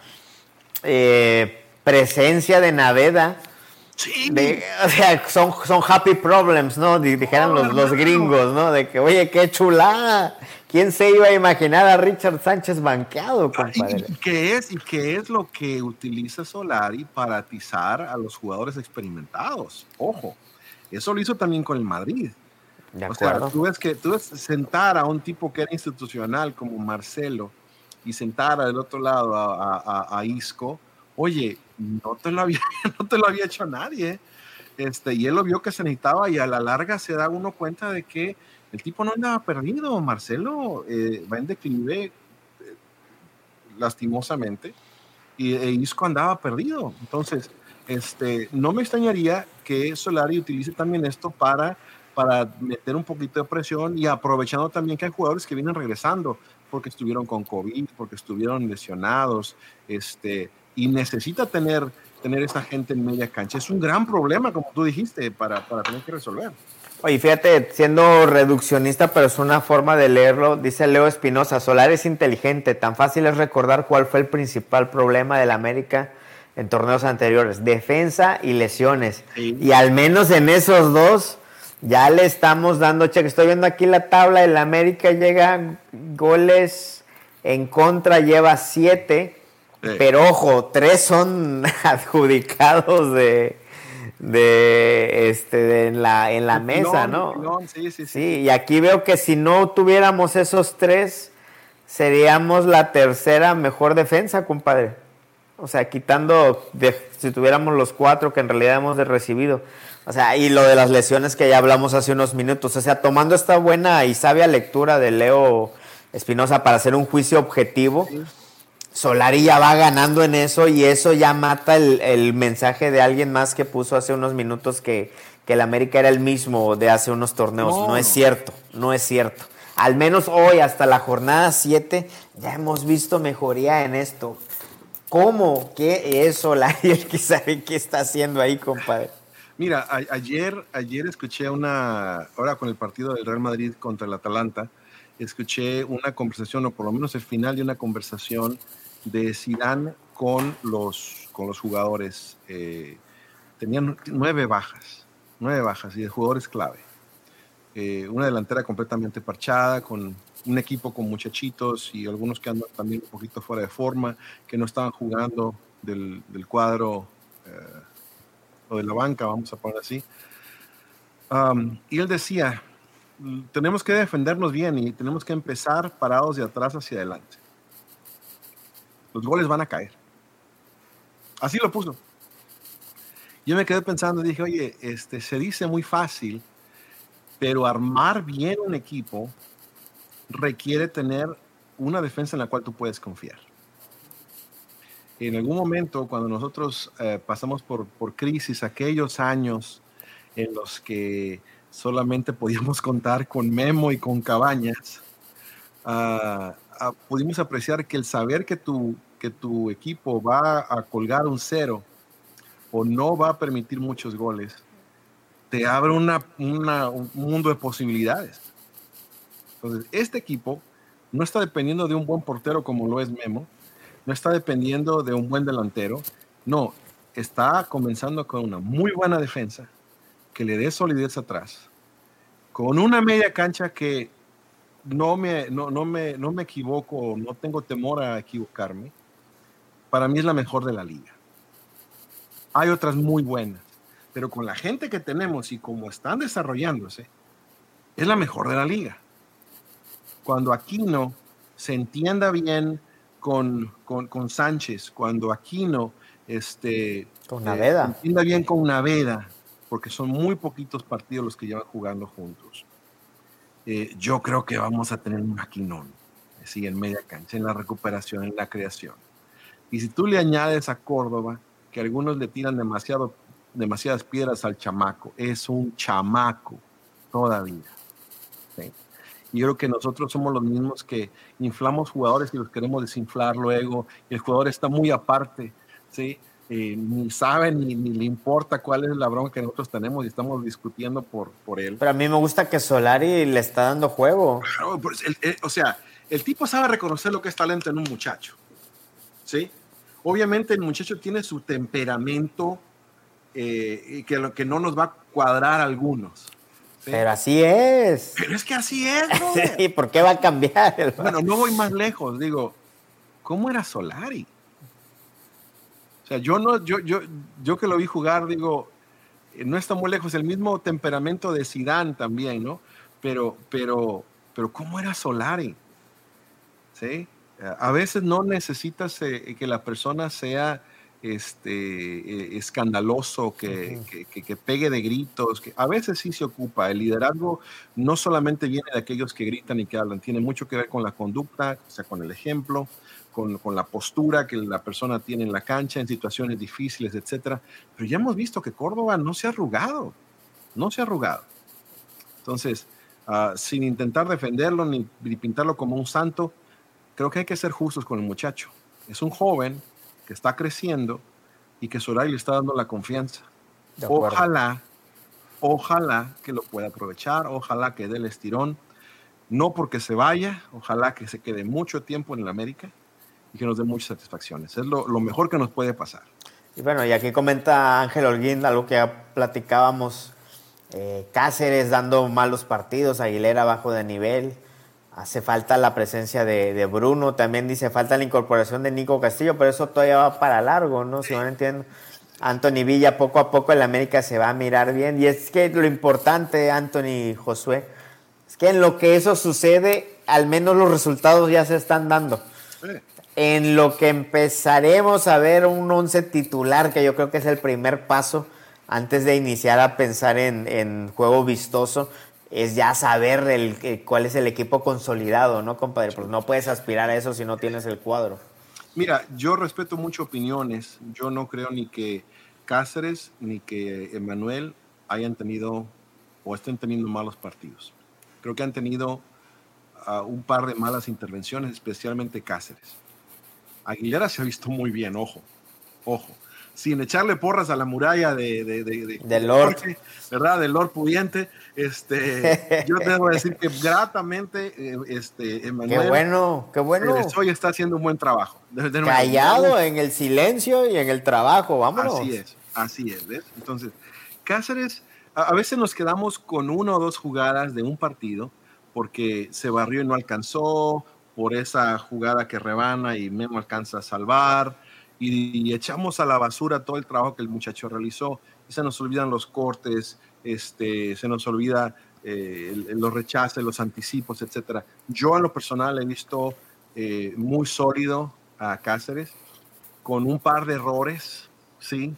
eh, presencia de Naveda. Sí. De, o sea, son, son happy problems, ¿no? Dijeran los, los gringos, ¿no? De que, oye, qué chulada. ¿Quién se iba a imaginar a Richard Sánchez banqueado, compadre? ¿Y qué es, y qué es lo que utiliza Solari para atizar a los jugadores experimentados? Ojo, eso lo hizo también con el Madrid. De o acuerdo. sea, tú ves que tú ves sentar a un tipo que era institucional como Marcelo y sentar del otro lado a, a, a Isco, oye, no te lo había, no te lo había hecho nadie. Este, y él lo vio que se necesitaba y a la larga se da uno cuenta de que el tipo no andaba perdido. Marcelo eh, va en declive eh, lastimosamente y e Isco andaba perdido. Entonces, Este, no me extrañaría que Solari utilice también esto para, para meter un poquito de presión y aprovechando también que hay jugadores que vienen regresando porque estuvieron con COVID, porque estuvieron lesionados, este, y necesita tener, tener esa gente en media cancha. Es un gran problema, como tú dijiste, para, para tener que resolver. Oye, fíjate, siendo reduccionista, pero es una forma de leerlo, dice Leo Espinosa, Solari es inteligente, tan fácil es recordar cuál fue el principal problema del América en torneos anteriores, defensa y lesiones. Sí. Y al menos en esos dos ya le estamos dando cheque. Estoy viendo aquí la tabla, el América llega goles en contra, lleva siete, sí. Pero ojo, tres son adjudicados de... de este de en la en la el mesa, pilón, ¿no? Pilón, sí, sí, sí. Sí, y aquí veo que si no tuviéramos esos tres, seríamos la tercera mejor defensa, compadre. O sea, quitando de, si tuviéramos los cuatro que en realidad hemos de recibido. O sea, y lo de las lesiones que ya hablamos hace unos minutos. O sea, tomando esta buena y sabia lectura de Leo Espinosa para hacer un juicio objetivo, sí. Solari ya va ganando en eso y eso ya mata el, el mensaje de alguien más que puso hace unos minutos que, que el América era el mismo de hace unos torneos. No. no es cierto, no es cierto. Al menos hoy, hasta la jornada siete, ya hemos visto mejoría en esto. ¿Cómo? ¿Qué es Solari el que sabe qué está haciendo ahí, compadre? Mira, a, ayer, ayer escuché una, ahora con el partido del Real Madrid contra el Atalanta, escuché una conversación, o por lo menos el final de una conversación de Zidane con los, con los jugadores. Eh, tenían nueve bajas, nueve bajas y de jugadores clave. Eh, una delantera completamente parchada, con un equipo con muchachitos y algunos que andan también un poquito fuera de forma, que no estaban jugando del, del cuadro eh, o de la banca, vamos a poner así. Um, y él decía, tenemos que defendernos bien y tenemos que empezar parados de atrás hacia adelante. Los goles van a caer. Así lo puso. Yo me quedé pensando y dije, oye, este, se dice muy fácil, pero armar bien un equipo requiere tener una defensa en la cual tú puedes confiar. En algún momento, cuando nosotros eh, pasamos por, por crisis, aquellos años en los que solamente podíamos contar con Memo y con Cabañas, uh, uh, pudimos apreciar que el saber que tu, que tu equipo va a colgar un cero o no va a permitir muchos goles, te abre una, una, un mundo de posibilidades. Entonces, este equipo no está dependiendo de un buen portero como lo es Memo, no está dependiendo de un buen delantero, no, está comenzando con una muy buena defensa que le dé solidez atrás, con una media cancha que no me, no, no me, no me equivoco, no tengo temor a equivocarme, para mí es la mejor de la liga. Hay otras muy buenas, pero con la gente que tenemos y como están desarrollándose, es la mejor de la liga. Cuando Aquino se entienda bien con, con, con Sánchez, cuando Aquino este, con Naveda. Eh, se entienda bien con Naveda, porque son muy poquitos partidos los que llevan jugando juntos. Eh, yo creo que vamos a tener un maquinón, sí, en media cancha, en la recuperación, en la creación. Y si tú le añades a Córdoba, que algunos le tiran demasiado, demasiadas piedras al chamaco, es un chamaco todavía. ¿Sí? Y yo creo que nosotros somos los mismos que inflamos jugadores y los queremos desinflar luego, y el jugador está muy aparte, ¿sí? Eh, ni sabe ni, ni le importa cuál es la bronca que nosotros tenemos y estamos discutiendo por, por él. Pero a mí me gusta que Solari le está dando juego. Claro, pues el, el, o sea, el tipo sabe reconocer lo que es talento en un muchacho, ¿sí? Obviamente el muchacho tiene su temperamento eh, que, lo, que no nos va a cuadrar a algunos. ¿Sí? Pero así es. Pero es que así es, ¿no? Sí, ¿por qué va a cambiar? Bueno, no voy más lejos. Digo, ¿cómo era Solari? O sea, yo, no, yo, yo, yo que lo vi jugar, digo, no está muy lejos. El mismo temperamento de Zidane también, ¿no? Pero, pero, pero ¿cómo era Solari? ¿Sí? A veces no necesitas eh, que la persona sea este, eh, escandaloso, que, uh-huh. que, que, que pegue de gritos, que a veces sí se ocupa. El liderazgo no solamente viene de aquellos que gritan y que hablan, tiene mucho que ver con la conducta, o sea, con el ejemplo, con, con la postura que la persona tiene en la cancha, en situaciones difíciles, etcétera. Pero ya hemos visto que Córdoba no se ha arrugado, no se ha arrugado. Entonces, uh, sin intentar defenderlo ni, ni pintarlo como un santo, creo que hay que ser justos con el muchacho. Es un joven que está creciendo y que Solari le está dando la confianza. Ojalá, ojalá que lo pueda aprovechar, ojalá que dé el estirón, no porque se vaya, ojalá que se quede mucho tiempo en el América y que nos dé muchas satisfacciones. Es lo, lo mejor que nos puede pasar. Y bueno, y aquí comenta Ángel Holguín, algo que ya platicábamos, eh, Cáceres dando malos partidos, Aguilera bajo de nivel. Hace falta la presencia de, de Bruno, también dice falta la incorporación de Nico Castillo, pero eso todavía va para largo, ¿no? Si no entiendo. Anthony Villa, poco a poco el América se va a mirar bien. Y es que lo importante, Anthony, Josué, es que en lo que eso sucede, al menos los resultados ya se están dando. Sí. En lo que empezaremos a ver un once titular, que yo creo que es el primer paso antes de iniciar a pensar en, en juego vistoso, es ya saber el, el, cuál es el equipo consolidado, ¿no, compadre? Pues no puedes aspirar a eso si no tienes el cuadro. Mira, yo respeto mucho opiniones. Yo no creo ni que Cáceres ni que Emmanuel hayan tenido o estén teniendo malos partidos. Creo que han tenido uh, un par de malas intervenciones, especialmente Cáceres. Aguilera se ha visto muy bien, ojo, ojo. Sin echarle porras a la muralla de, de, de, de, de Lord, Jorge, ¿verdad? Del Lord pudiente. Este, yo debo decir que gratamente, este, Emmanuel. Qué bueno, qué bueno. Hoy está haciendo un buen trabajo. De, de Callado nuevo. En el silencio y en el trabajo, vámonos. Así es, así es, ¿ves? Entonces, Cáceres, a, a veces nos quedamos con una o dos jugadas de un partido porque se barrió y no alcanzó, por esa jugada que rebana y Memo alcanza a salvar. Y, y echamos a la basura todo el trabajo que el muchacho realizó, y se nos olvidan los cortes, este, se nos olvida eh, el, los rechaces, los anticipos, etcétera. Yo en lo personal he visto eh, muy sólido a Cáceres, con un par de errores, sí,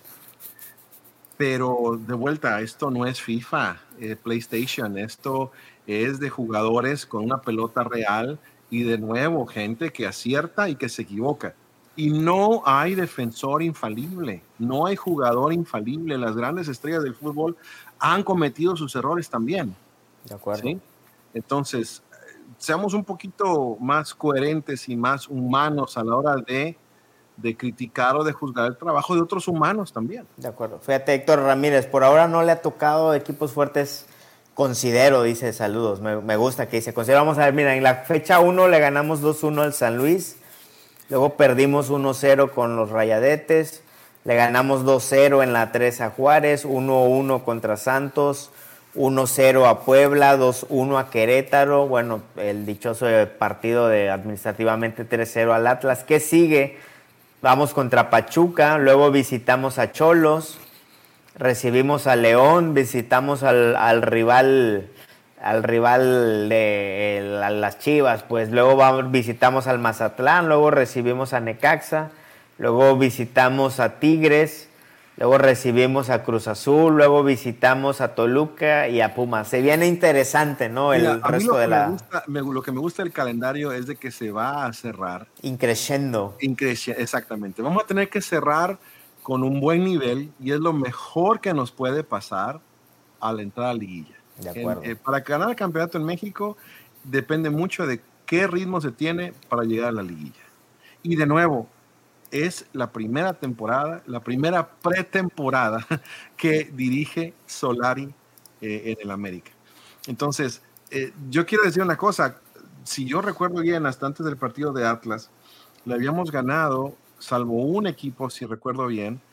pero de vuelta, esto no es FIFA, eh, PlayStation, esto es de jugadores con una pelota real y de nuevo gente que acierta y que se equivoca. Y no hay defensor infalible, no hay jugador infalible. Las grandes estrellas del fútbol han cometido sus errores también. De acuerdo. ¿Sí? Entonces, seamos un poquito más coherentes y más humanos a la hora de, de criticar o de juzgar el trabajo de otros humanos también. De acuerdo. Fíjate, Héctor Ramírez, por ahora no le ha tocado equipos fuertes, considero, dice, saludos. Me, me gusta que dice, considero, vamos a ver, mira, en la fecha uno le ganamos dos uno al San Luis. Luego perdimos uno cero con los Rayadetes, le ganamos dos cero en la tres a Juárez, uno uno contra Santos, uno cero a Puebla, dos uno a Querétaro, bueno, el dichoso partido de administrativamente tres cero al Atlas. ¿Qué sigue? Vamos contra Pachuca, luego visitamos a Cholos, recibimos a León, visitamos al, al rival... al rival de el, las Chivas, pues luego vamos, visitamos al Mazatlán, luego recibimos a Necaxa, luego visitamos a Tigres, luego recibimos a Cruz Azul, luego visitamos a Toluca y a Pumas. Se viene interesante, ¿no? El Mira, resto de la... Me gusta, me, lo que me gusta del calendario es de que se va a cerrar. Increciendo. Increciendo, exactamente. Vamos a tener que cerrar con un buen nivel y es lo mejor que nos puede pasar al entrar a la liguilla. De acuerdo. En, eh, para ganar el campeonato en México depende mucho de qué ritmo se tiene para llegar a la liguilla. Y de nuevo, es la primera temporada, la primera pretemporada que dirige Solari eh, en el América. Entonces, eh, yo quiero decir una cosa, si yo recuerdo bien, hasta antes del partido de Atlas, le habíamos ganado, salvo un equipo, si recuerdo bien,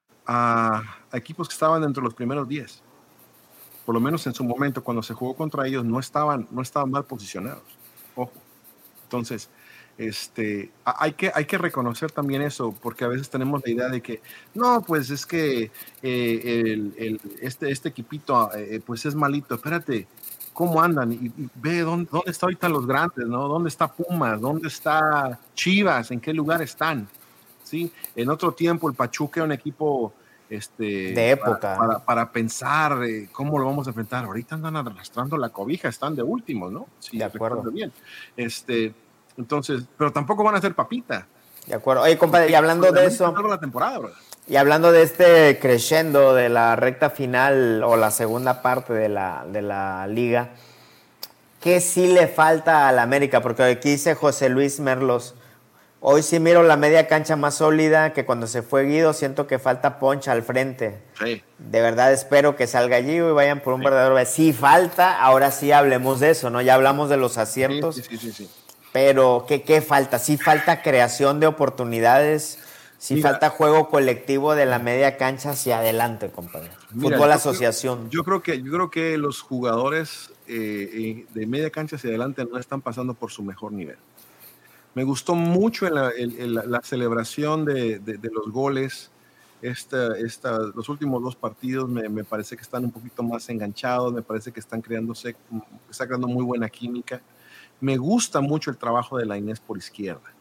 a, a equipos que estaban dentro de los primeros diez. Por lo menos en su momento, cuando se jugó contra ellos, no estaban, no estaban mal posicionados. Ojo. Entonces, este, hay, que, hay que reconocer también eso, porque a veces tenemos la idea de que, no, pues es que eh, el, el, este, este equipito eh, pues es malito. Espérate, ¿cómo andan? Y, y ve dónde, dónde están ahorita los grandes, ¿no? ¿Dónde está Pumas? ¿Dónde está Chivas? ¿En qué lugar están? ¿sí? En otro tiempo el Pachuca era un equipo este, de época. Para, para, para pensar eh, cómo lo vamos a enfrentar. Ahorita andan arrastrando la cobija, están de últimos, ¿no? Sí, de acuerdo. Bien. Este, entonces, pero tampoco van a ser papita. De acuerdo. Oye, compadre, y hablando de eso, la temporada, bro. Y hablando de este crescendo de la recta final o la segunda parte de la, de la liga, ¿qué sí le falta al América? Porque aquí dice José Luis Merlos, hoy sí miro la media cancha más sólida que cuando se fue Guido, siento que falta poncha al frente. Sí. De verdad espero que salga Guido y vayan por un sí. verdadero... Sí falta, ahora sí hablemos de eso, ¿no? Ya hablamos de los aciertos, sí, sí, sí, sí, sí. Pero ¿qué, qué falta? Sí falta creación de oportunidades, sí Mira, falta juego colectivo de la media cancha hacia adelante, compadre. Mira, Fútbol yo asociación. Creo, yo, creo que, yo creo que los jugadores eh, de media cancha hacia adelante no están pasando por su mejor nivel. Me gustó mucho en la, en, en la, la celebración de, de, de los goles. Esta, esta, los últimos dos partidos me, me parece que están un poquito más enganchados, me parece que están creándose, está creando muy buena química. Me gusta mucho el trabajo de Lainez por izquierda,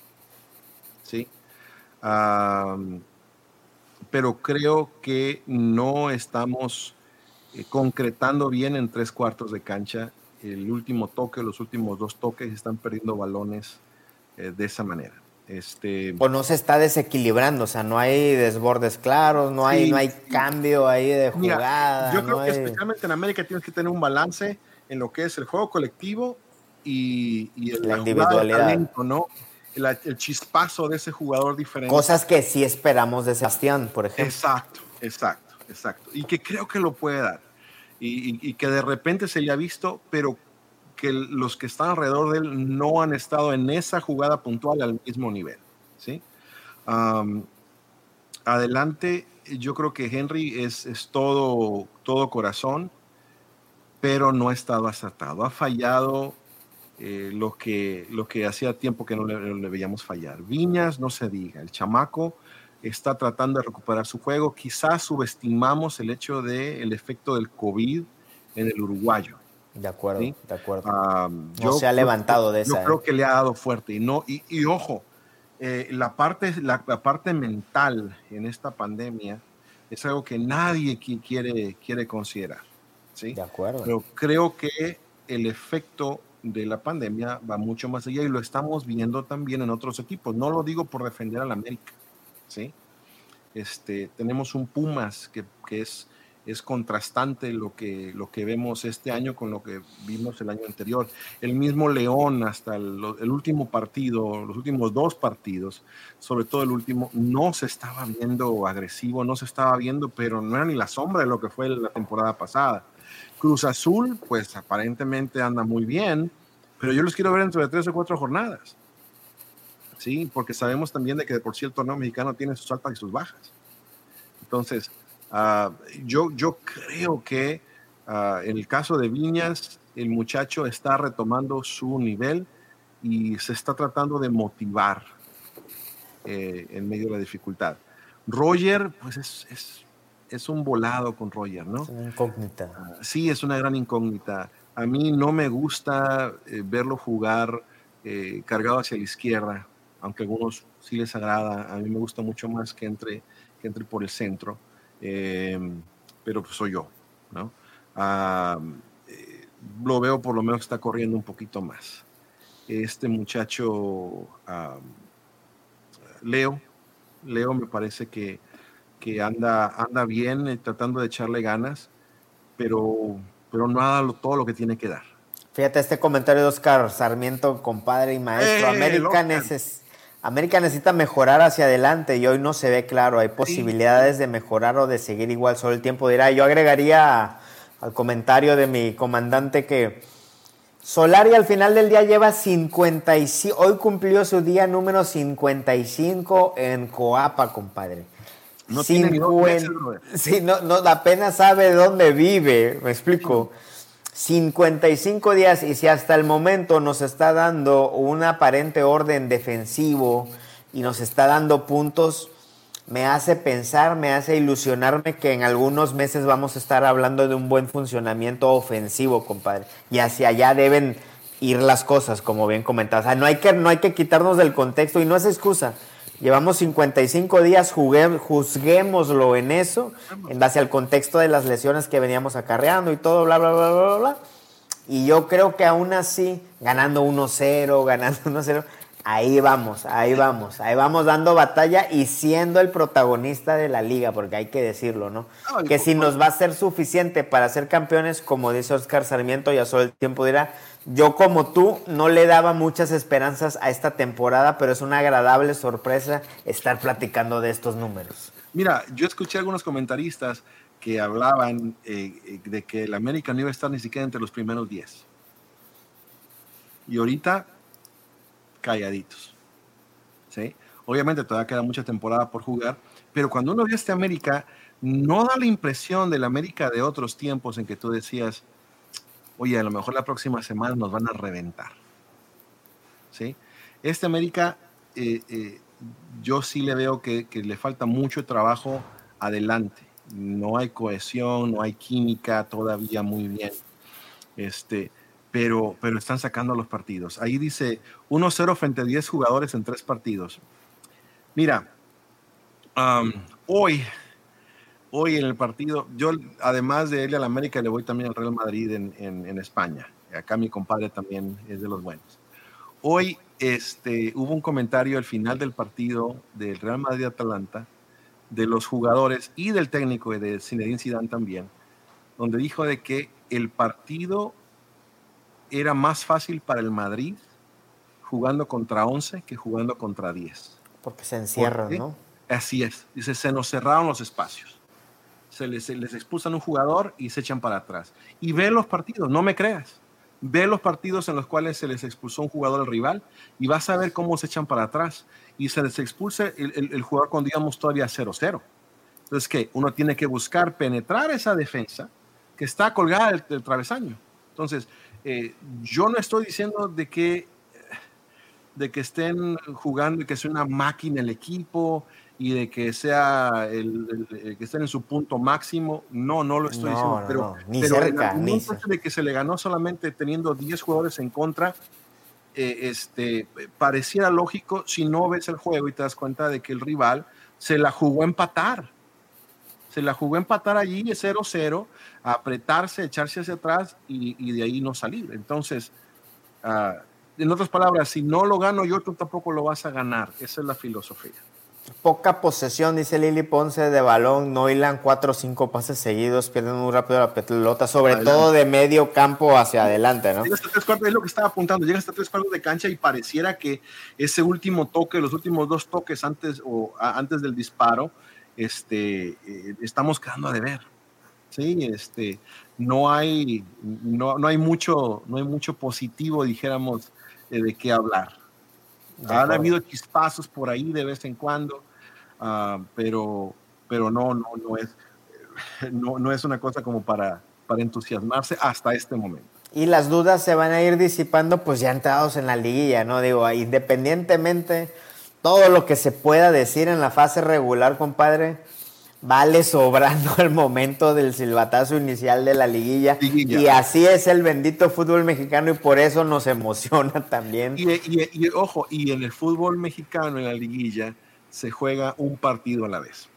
¿sí? Um, pero creo que no estamos eh, concretando bien en tres cuartos de cancha. El último toque, los últimos dos toques están perdiendo balones eh, de esa manera. Este, pues no se está desequilibrando, o sea, no hay desbordes claros, no hay, sí, no hay cambio ahí de jugada. Mira, yo creo no que hay... especialmente en América tienes que tener un balance en lo que es el juego colectivo y, y el, la, la individualidad, talento, ¿no? El, el chispazo de ese jugador diferente. Cosas que sí esperamos de Sebastián, por ejemplo. Exacto, exacto, exacto. Y que creo que lo puede dar. Y, y, y que de repente se haya visto, pero que los que están alrededor de él no han estado en esa jugada puntual al mismo nivel, ¿sí? Um, adelante, yo creo que Henry es, es todo, todo corazón, pero no ha estado acertado. Ha fallado eh, lo, que, lo que hacía tiempo que no le, le veíamos fallar. Viñas, no se diga, el chamaco está tratando de recuperar su juego. Quizás subestimamos el hecho del efecto del COVID en el uruguayo. De acuerdo, ¿sí? De acuerdo. Um, no yo, se ha levantado de esa. Yo ¿eh? creo que le ha dado fuerte. Y, no, y, y ojo, eh, la, parte, la, la parte mental en esta pandemia es algo que nadie quiere, quiere considerar, ¿sí? De acuerdo. Pero creo que el efecto de la pandemia va mucho más allá y lo estamos viendo también en otros equipos. No lo digo por defender a la América, ¿sí? Este, tenemos un Pumas que, que es... es contrastante lo que, lo que vemos este año con lo que vimos el año anterior. El mismo León hasta el, el último partido, los últimos dos partidos, sobre todo el último, no se estaba viendo agresivo, no se estaba viendo, pero no era ni la sombra de lo que fue la temporada pasada. Cruz Azul, pues aparentemente anda muy bien, pero yo los quiero ver dentro de tres o cuatro jornadas, ¿sí? Porque sabemos también de que de por sí el torneo mexicano tiene sus altas y sus bajas. Entonces, Uh, yo, yo creo que uh, en el caso de Viñas, el muchacho está retomando su nivel y se está tratando de motivar eh, en medio de la dificultad. Roger, pues es, es, es un volado con Roger, ¿no? Es una incógnita. Uh, sí, es una gran incógnita. A mí no me gusta eh, verlo jugar eh, cargado hacia la izquierda, aunque a algunos sí les agrada. A mí me gusta mucho más que entre, que entre por el centro. Eh, pero pues soy yo, ¿no? Uh, eh, lo veo por lo menos que está corriendo un poquito más. Este muchacho, uh, Leo, Leo me parece que, que anda, anda bien eh, tratando de echarle ganas, pero, pero no ha dado todo lo que tiene que dar. Fíjate este comentario de Oscar Sarmiento, compadre y maestro. Eh, América necesita... América necesita mejorar hacia adelante y hoy no se ve claro. Hay posibilidades de mejorar o de seguir igual, solo el tiempo dirá. Yo agregaría al comentario de mi comandante que Solari al final del día lleva cincuenta y cinco, hoy cumplió su día número cincuenta y cinco en Coapa, compadre. No cincuenta, tiene ni dos meses, sí, no, no, apenas sabe dónde vive, me explico. Sí. cincuenta y cinco días, y si hasta el momento nos está dando un aparente orden defensivo y nos está dando puntos, me hace pensar, me hace ilusionarme que en algunos meses vamos a estar hablando de un buen funcionamiento ofensivo, compadre. Y hacia allá deben ir las cosas, como bien comentabas. O sea, no hay que, no hay que quitarnos del contexto, y no es excusa, Llevamos cincuenta y cinco días, jugué, juzguémoslo en eso, en base al contexto de las lesiones que veníamos acarreando y todo, bla, bla, bla, bla, bla. Y yo creo que aún así, ganando uno cero, ganando uno cero, ahí vamos, ahí vamos, ahí vamos dando batalla y siendo el protagonista de la liga, porque hay que decirlo, ¿no? No, que si nos va a ser suficiente para ser campeones, como dice Oscar Sarmiento, ya solo el tiempo dirá. Yo, como tú, no le daba muchas esperanzas a esta temporada, pero es una agradable sorpresa estar platicando de estos números. Mira, yo escuché algunos comentaristas que hablaban eh, de que el América no iba a estar ni siquiera entre los primeros diez. Y ahorita, calladitos. ¿Sí? Obviamente todavía queda mucha temporada por jugar, pero cuando uno ve este América, no da la impresión del América de otros tiempos en que tú decías, oye, a lo mejor la próxima semana nos van a reventar. ¿Sí? Este América, eh, eh, yo sí le veo que, que le falta mucho trabajo adelante. No hay cohesión, no hay química todavía muy bien. Este, pero, pero están sacando los partidos. Ahí dice uno cero frente a diez jugadores en tres partidos. Mira, um, hoy... Hoy en el partido, yo además de irle a la América, le voy también al Real Madrid en, en, en España. Acá mi compadre también es de los buenos. Hoy este, hubo un comentario al final del partido del Real Madrid-Atalanta, de los jugadores y del técnico y de Zinedine Zidane también, donde dijo de que el partido era más fácil para el Madrid jugando contra once que jugando contra diez. Porque se encierran, ¿no? Así es. Dice, se nos cerraron los espacios. Se les, se les expulsan un jugador y se echan para atrás. Y ve los partidos, no me creas. Ve los partidos en los cuales se les expulsó un jugador al rival y vas a ver cómo se echan para atrás. Y se les expulsa el, el, el jugador cuando digamos todavía cero cero. Entonces, ¿qué? Uno tiene que buscar penetrar esa defensa que está colgada del, del travesaño. Entonces, eh, yo no estoy diciendo de que, de que estén jugando y que sea una máquina el equipo y de que sea el, el, el que estén en su punto máximo. No, no lo estoy no, diciendo. No, pero, no. Ni pero cerca. el Ni hecho de que se le ganó solamente teniendo diez jugadores en contra, eh, este, pareciera lógico si no ves el juego y te das cuenta de que el rival se la jugó a empatar. Se la jugó a empatar allí cero cero, a apretarse, echarse hacia atrás y, y de ahí no salir. Entonces, uh, en otras palabras, si no lo gano yo, tú tampoco lo vas a ganar. Esa es la filosofía. Poca posesión, dice Lili Ponce, de balón. No hilan cuatro o cinco pases seguidos, pierden muy rápido la pelota, sobre adelante. Todo de medio campo hacia adelante, ¿no? Llega hasta tres cuartos, es lo que estaba apuntando, llega hasta tres cuartos de cancha y pareciera que ese último toque, los últimos dos toques antes, o, a, antes del disparo, este, eh, estamos quedando a deber. Sí, este, no hay, no, no hay mucho, no hay mucho positivo, dijéramos, eh, de qué hablar. Han habido chispazos por ahí de vez en cuando, uh, pero, pero no, no, no es, no, no es una cosa como para, para entusiasmarse hasta este momento. Y las dudas se van a ir disipando, pues ya entrados en la liguilla, ¿no? Digo, independientemente, todo lo que se pueda decir en la fase regular, compadre, vale sobrando el momento del silbatazo inicial de la liguilla. liguilla. Y así es el bendito fútbol mexicano y por eso nos emociona también. Y, y, y ojo, y en el fútbol mexicano, en la liguilla, se juega un partido a la vez.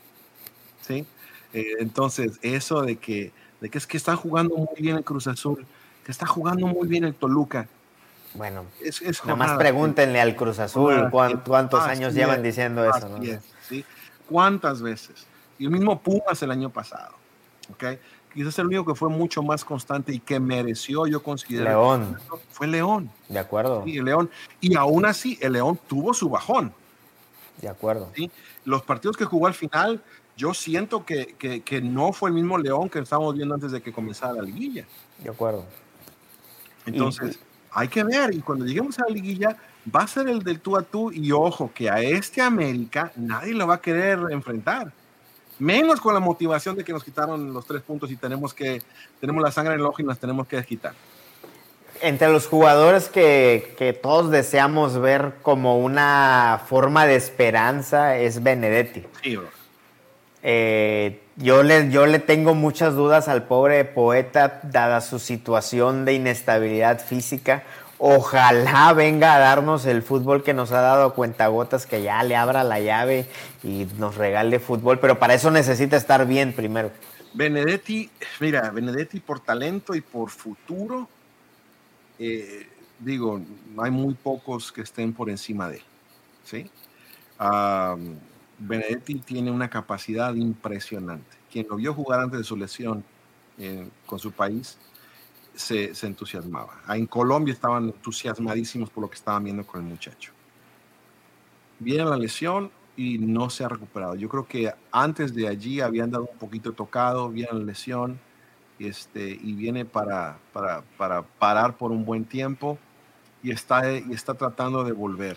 ¿Sí? Eh, entonces, eso de que, de que es que está jugando muy bien el Cruz Azul, que está jugando muy bien el Toluca. Bueno, es, es nada más pregúntenle al Cruz Azul cuántos, cuántos años llevan es, diciendo eso, ¿no? Es, ¿sí? ¿Cuántas veces? Y el mismo Pumas el año pasado, ¿ok? Quizás el único que fue mucho más constante y que mereció, yo considero, León. Fue León. De acuerdo. Sí, el León. Y aún así, el León tuvo su bajón. De acuerdo. ¿Sí? Los partidos que jugó al final, yo siento que, que, que no fue el mismo León que estábamos viendo antes de que comenzara la liguilla. De acuerdo. Entonces, y, hay que ver, y cuando lleguemos a la liguilla, va a ser el del tú a tú, y ojo, que a este América nadie lo va a querer enfrentar. Menos con la motivación de que nos quitaron los tres puntos y tenemos que tenemos la sangre en el ojo y nos tenemos que desquitar. Entre los jugadores que, que todos deseamos ver como una forma de esperanza es Benedetti. Sí, bro. Eh, yo, le, yo le tengo muchas dudas al pobre Poeta, dada su situación de inestabilidad física. Ojalá venga a darnos el fútbol que nos ha dado a cuentagotas, que ya le abra la llave y nos regale fútbol, pero para eso necesita estar bien primero. Benedetti, mira, Benedetti por talento y por futuro, eh, digo, hay muy pocos que estén por encima de él, ¿sí? Um, Benedetti tiene una capacidad impresionante. Quien lo vio jugar antes de su lesión eh, con su país, Se, se entusiasmaba. En Colombia estaban entusiasmadísimos por lo que estaban viendo con el muchacho. Viene la lesión y no se ha recuperado. Yo creo que antes de allí habían dado un poquito tocado, viene la lesión este, y viene para, para, para parar por un buen tiempo y está, y está tratando de volver.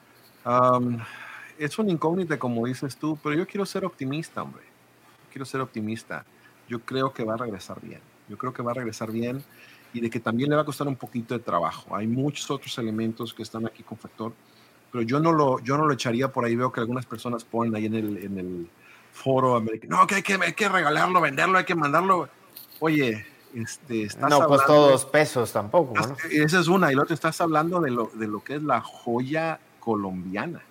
Um, es una incógnita, como dices tú, pero yo quiero ser optimista, hombre. Quiero ser optimista. Yo creo que va a regresar bien. Yo creo que va a regresar bien y de que también le va a costar un poquito de trabajo. Hay muchos otros elementos que están aquí con factor, pero yo no lo, yo no lo echaría por ahí. Veo que algunas personas ponen ahí en el, en el foro americano, no, que hay, que hay que regalarlo, venderlo, hay que mandarlo. Oye, este, estás no hablando, costó dos pesos tampoco, ¿no? Esa es una, y la otra, estás hablando de lo, de lo que es la joya colombiana,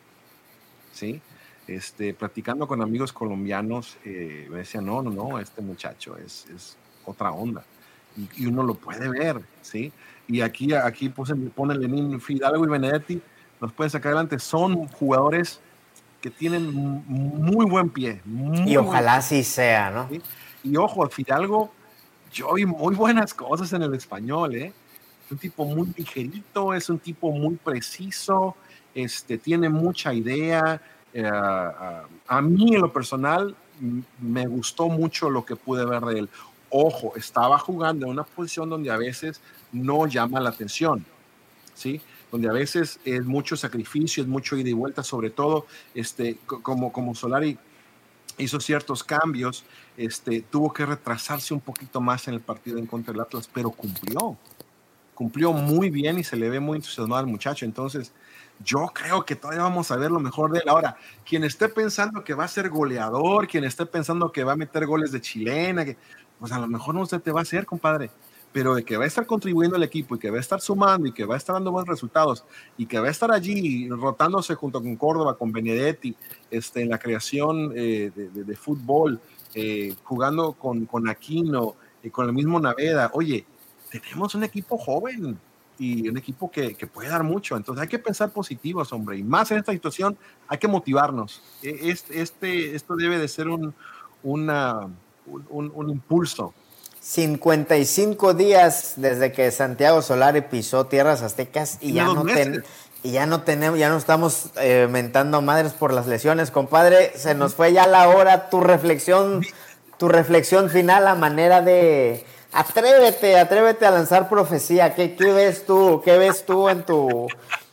¿sí? Este, platicando con amigos colombianos, eh, me decían, no, no, no, este muchacho es, es otra onda. Y, y uno lo puede ver, ¿sí? Y aquí, aquí ponen, ponen Lenín, Fidalgo y Benedetti, nos pueden sacar adelante. Son jugadores que tienen muy buen pie. Muy y ojalá buen sí sea, ¿no? ¿sí? Y ojo, Fidalgo, yo vi muy buenas cosas en el español, ¿eh? Es un tipo muy ligerito, es un tipo muy preciso, este, tiene mucha idea. Uh, uh, a mí en lo personal m- me gustó mucho lo que pude ver de él. Ojo, estaba jugando en una posición donde a veces no llama la atención, ¿sí? Donde a veces es mucho sacrificio, es mucho ida y vuelta, sobre todo este, como, como Solari hizo ciertos cambios, este, tuvo que retrasarse un poquito más en el partido en contra del Atlas, pero cumplió, cumplió muy bien y se le ve muy entusiasmado al muchacho. Entonces yo creo que todavía vamos a ver lo mejor de él. Ahora, quien esté pensando que va a ser goleador, quien esté pensando que va a meter goles de chilena, que, pues a lo mejor no se te va a hacer, compadre, pero de que va a estar contribuyendo al equipo y que va a estar sumando y que va a estar dando buenos resultados y que va a estar allí rotándose junto con Córdoba, con Benedetti, este, en la creación eh, de, de, de fútbol, eh, jugando con, con Aquino, eh, con el mismo Naveda. Oye, tenemos un equipo joven y un equipo que, que puede dar mucho. Entonces hay que pensar positivos, hombre, y más en esta situación hay que motivarnos. Este, este, esto debe de ser un, una, un, un impulso. cincuenta y cinco días desde que Santiago Solari pisó tierras aztecas y, ya no, ten, y ya no tenemos, ya no estamos eh, mentando madres por las lesiones, compadre. Se nos fue ya la hora. Tu reflexión, tu reflexión final a manera de... Atrévete, atrévete a lanzar profecía. ¿Qué, qué ves tú? ¿Qué ves tú en tu...?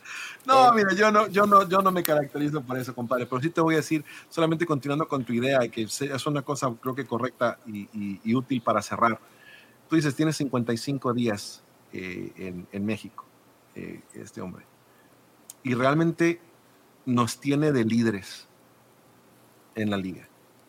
No, mira, yo no, yo, no, yo no me caracterizo por eso, compadre, pero sí te voy a decir, solamente continuando con tu idea, y que es una cosa creo que correcta y, y, y útil para cerrar. Tú dices, tienes cincuenta y cinco días eh, en, en México, eh, este hombre, y realmente nos tiene de líderes en la liga.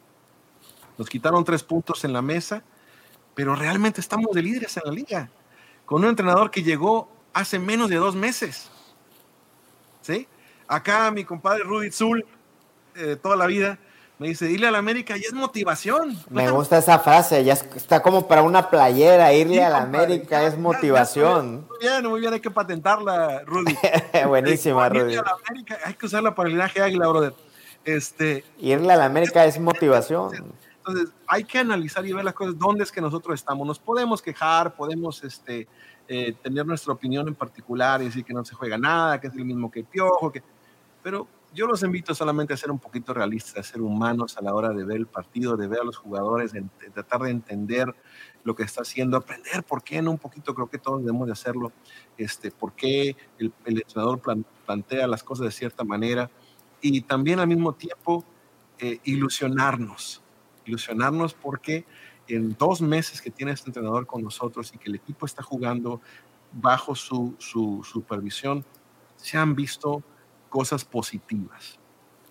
Nos quitaron tres puntos en la mesa, pero realmente estamos de líderes en la liga, con un entrenador que llegó hace menos de dos meses. ¿Sí? Acá mi compadre Rudy Zul, eh, toda la vida, me dice, irle a la América ya es motivación. Me claro. gusta esa frase, ya está como para una playera, irle sí, a la compadre, América ya, es motivación. Ya, muy bien, muy bien, hay que patentarla, Rudy. Buenísima, este, Rudy. A la América, hay que usarla para el linaje águila, brother. Este, irle a la América es, es motivación. Entonces, hay que analizar y ver las cosas, dónde es que nosotros estamos. Nos podemos quejar, podemos este, eh, tener nuestra opinión en particular y decir que no se juega nada, que es el mismo que Piojo, que... pero yo los invito solamente a ser un poquito realistas, a ser humanos a la hora de ver el partido, de ver a los jugadores, de, de tratar de entender lo que está haciendo, aprender por qué, no un poquito, creo que todos debemos de hacerlo, este, por qué el, el entrenador plan, plantea las cosas de cierta manera y también al mismo tiempo eh, ilusionarnos, ilusionarnos porque en dos meses que tiene este entrenador con nosotros y que el equipo está jugando bajo su, su supervisión, se han visto cosas positivas.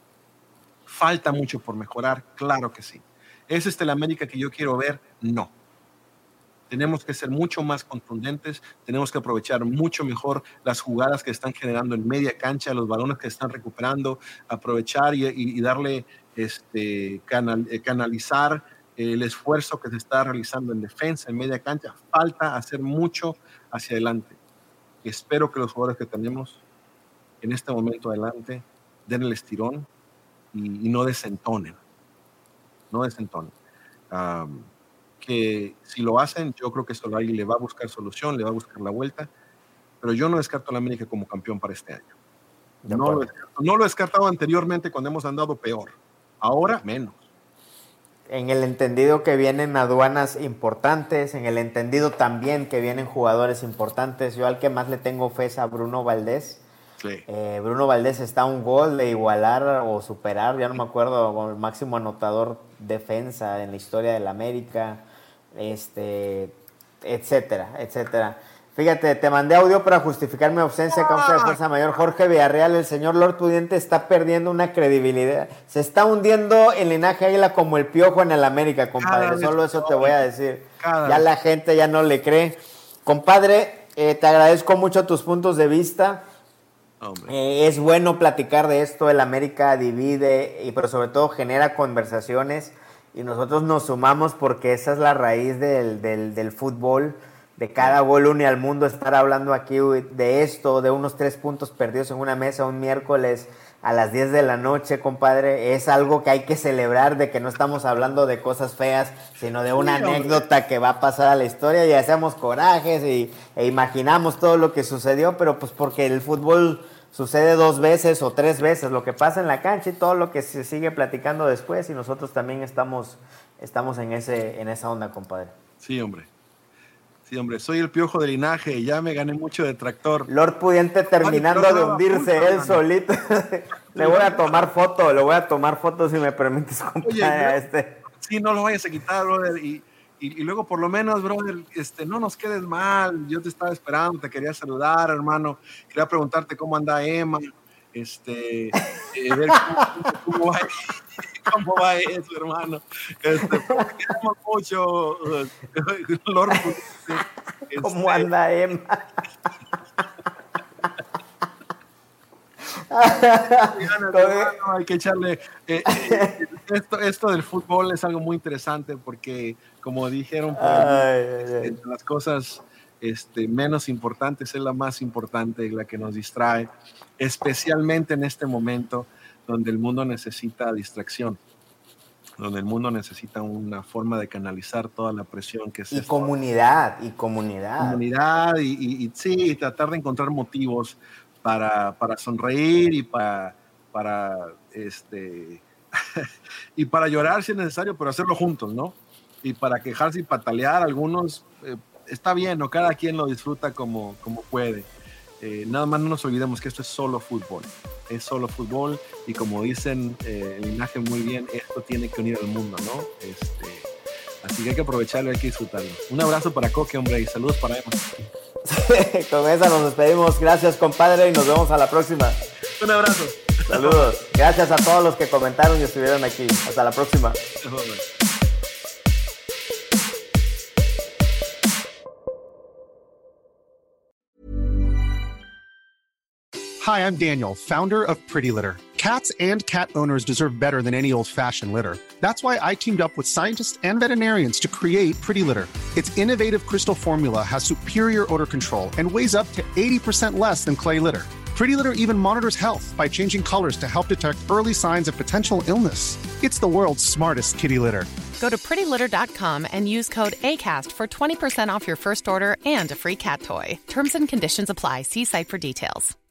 Falta mucho por mejorar, claro que sí. ¿Es este la América que yo quiero ver? No. tenemos que ser mucho más contundentes, tenemos que aprovechar mucho mejor las jugadas que están generando en media cancha, los balones que están recuperando, aprovechar y, y, y darle, este, canal, eh, canalizar el esfuerzo que se está realizando en defensa, en media cancha. Falta hacer mucho hacia adelante. Espero que los jugadores que tenemos en este momento adelante den el estirón y, y no desentonen. No desentonen. Um, que si lo hacen, yo creo que Solari le va a buscar solución, le va a buscar la vuelta, pero yo no descarto a la América como campeón para este año. No lo, no lo he descartado anteriormente cuando hemos andado peor. Ahora menos. En el entendido que vienen aduanas importantes, en el entendido también que vienen jugadores importantes. Yo al que más le tengo fe es a Bruno Valdés. Sí. Eh, Bruno Valdés está a un gol de igualar o superar, ya no me acuerdo, el máximo anotador defensa en la historia del América, este, etcétera, etcétera. Fíjate, te mandé audio para justificar mi ausencia a causa de fuerza mayor. Jorge Villarreal, el señor Lord Pudiente está perdiendo una credibilidad. Se está hundiendo el linaje Águila como el Piojo en el América, compadre. Solo eso te voy a decir. Ya la gente ya no le cree. Compadre, eh, te agradezco mucho tus puntos de vista. Eh, es bueno platicar de esto. El América divide, y pero sobre todo genera conversaciones. Y nosotros nos sumamos porque esa es la raíz del, del, del fútbol. De cada gol une al mundo, estar hablando aquí de esto, de unos tres puntos perdidos en una mesa un miércoles a las diez de la noche, compadre, es algo que hay que celebrar, de que no estamos hablando de cosas feas, sino de una anécdota que va a pasar a la historia, y hacemos corajes y, e imaginamos todo lo que sucedió, pero pues porque el fútbol sucede dos veces o tres veces, lo que pasa en la cancha y todo lo que se sigue platicando después, y nosotros también estamos, estamos en, ese, en esa onda, compadre. Sí, hombre. Sí, hombre, soy el Piojo de linaje y ya me gané mucho de tractor. Lord Pudiente terminando Ay, de hundirse él mano. solito. Le voy a tomar foto, le voy a tomar foto si me permites, compadre. Oye, este. Sí, no lo vayas a quitar, brother. Y, y, y luego, por lo menos, brother, este, no nos quedes mal. Yo te estaba esperando, te quería saludar, hermano. Quería preguntarte cómo anda Emma. Este, eh, ver cómo, cómo, va, cómo va eso, hermano. Este, queremos mucho, uh, Lord, este, ¿Cómo anda Emma? Hay que echarle. Eh, eh, esto, esto del fútbol es algo muy interesante porque, como dijeron, por ay, ay, ay. Entre las cosas este, menos importantes es la más importante, la que nos distrae, especialmente en este momento donde el mundo necesita distracción, donde el mundo necesita una forma de canalizar toda la presión que se y comunidad y comunidad comunidad y, y, y sí, tratar de encontrar motivos para, para sonreír y para, para este y para llorar si es necesario, pero hacerlo juntos, ¿no? Y para quejarse y patalear algunos eh, está bien, ¿no? Cada quien lo disfruta como, como puede. Eh, nada más no nos olvidemos que esto es solo fútbol, es solo fútbol y como dicen eh, el linaje muy bien, esto tiene que unir al mundo, ¿no? Este, así que hay que aprovecharlo, hay que disfrutarlo. Un abrazo para Coque, hombre, y saludos para Emma. Con esa nos despedimos, gracias compadre y nos vemos a la próxima. Un abrazo. Saludos, gracias a todos los que comentaron y estuvieron aquí, hasta la próxima. Hi, I'm Daniel, founder of Pretty Litter. Cats and cat owners deserve better than any old-fashioned litter. That's why I teamed up with scientists and veterinarians to create Pretty Litter. Its innovative crystal formula has superior odor control and weighs up to eighty percent less than clay litter. Pretty Litter even monitors health by changing colors to help detect early signs of potential illness. It's the world's smartest kitty litter. Go to pretty litter dot com and use code ACAST for twenty percent off your first order and a free cat toy. Terms and conditions apply. See site for details.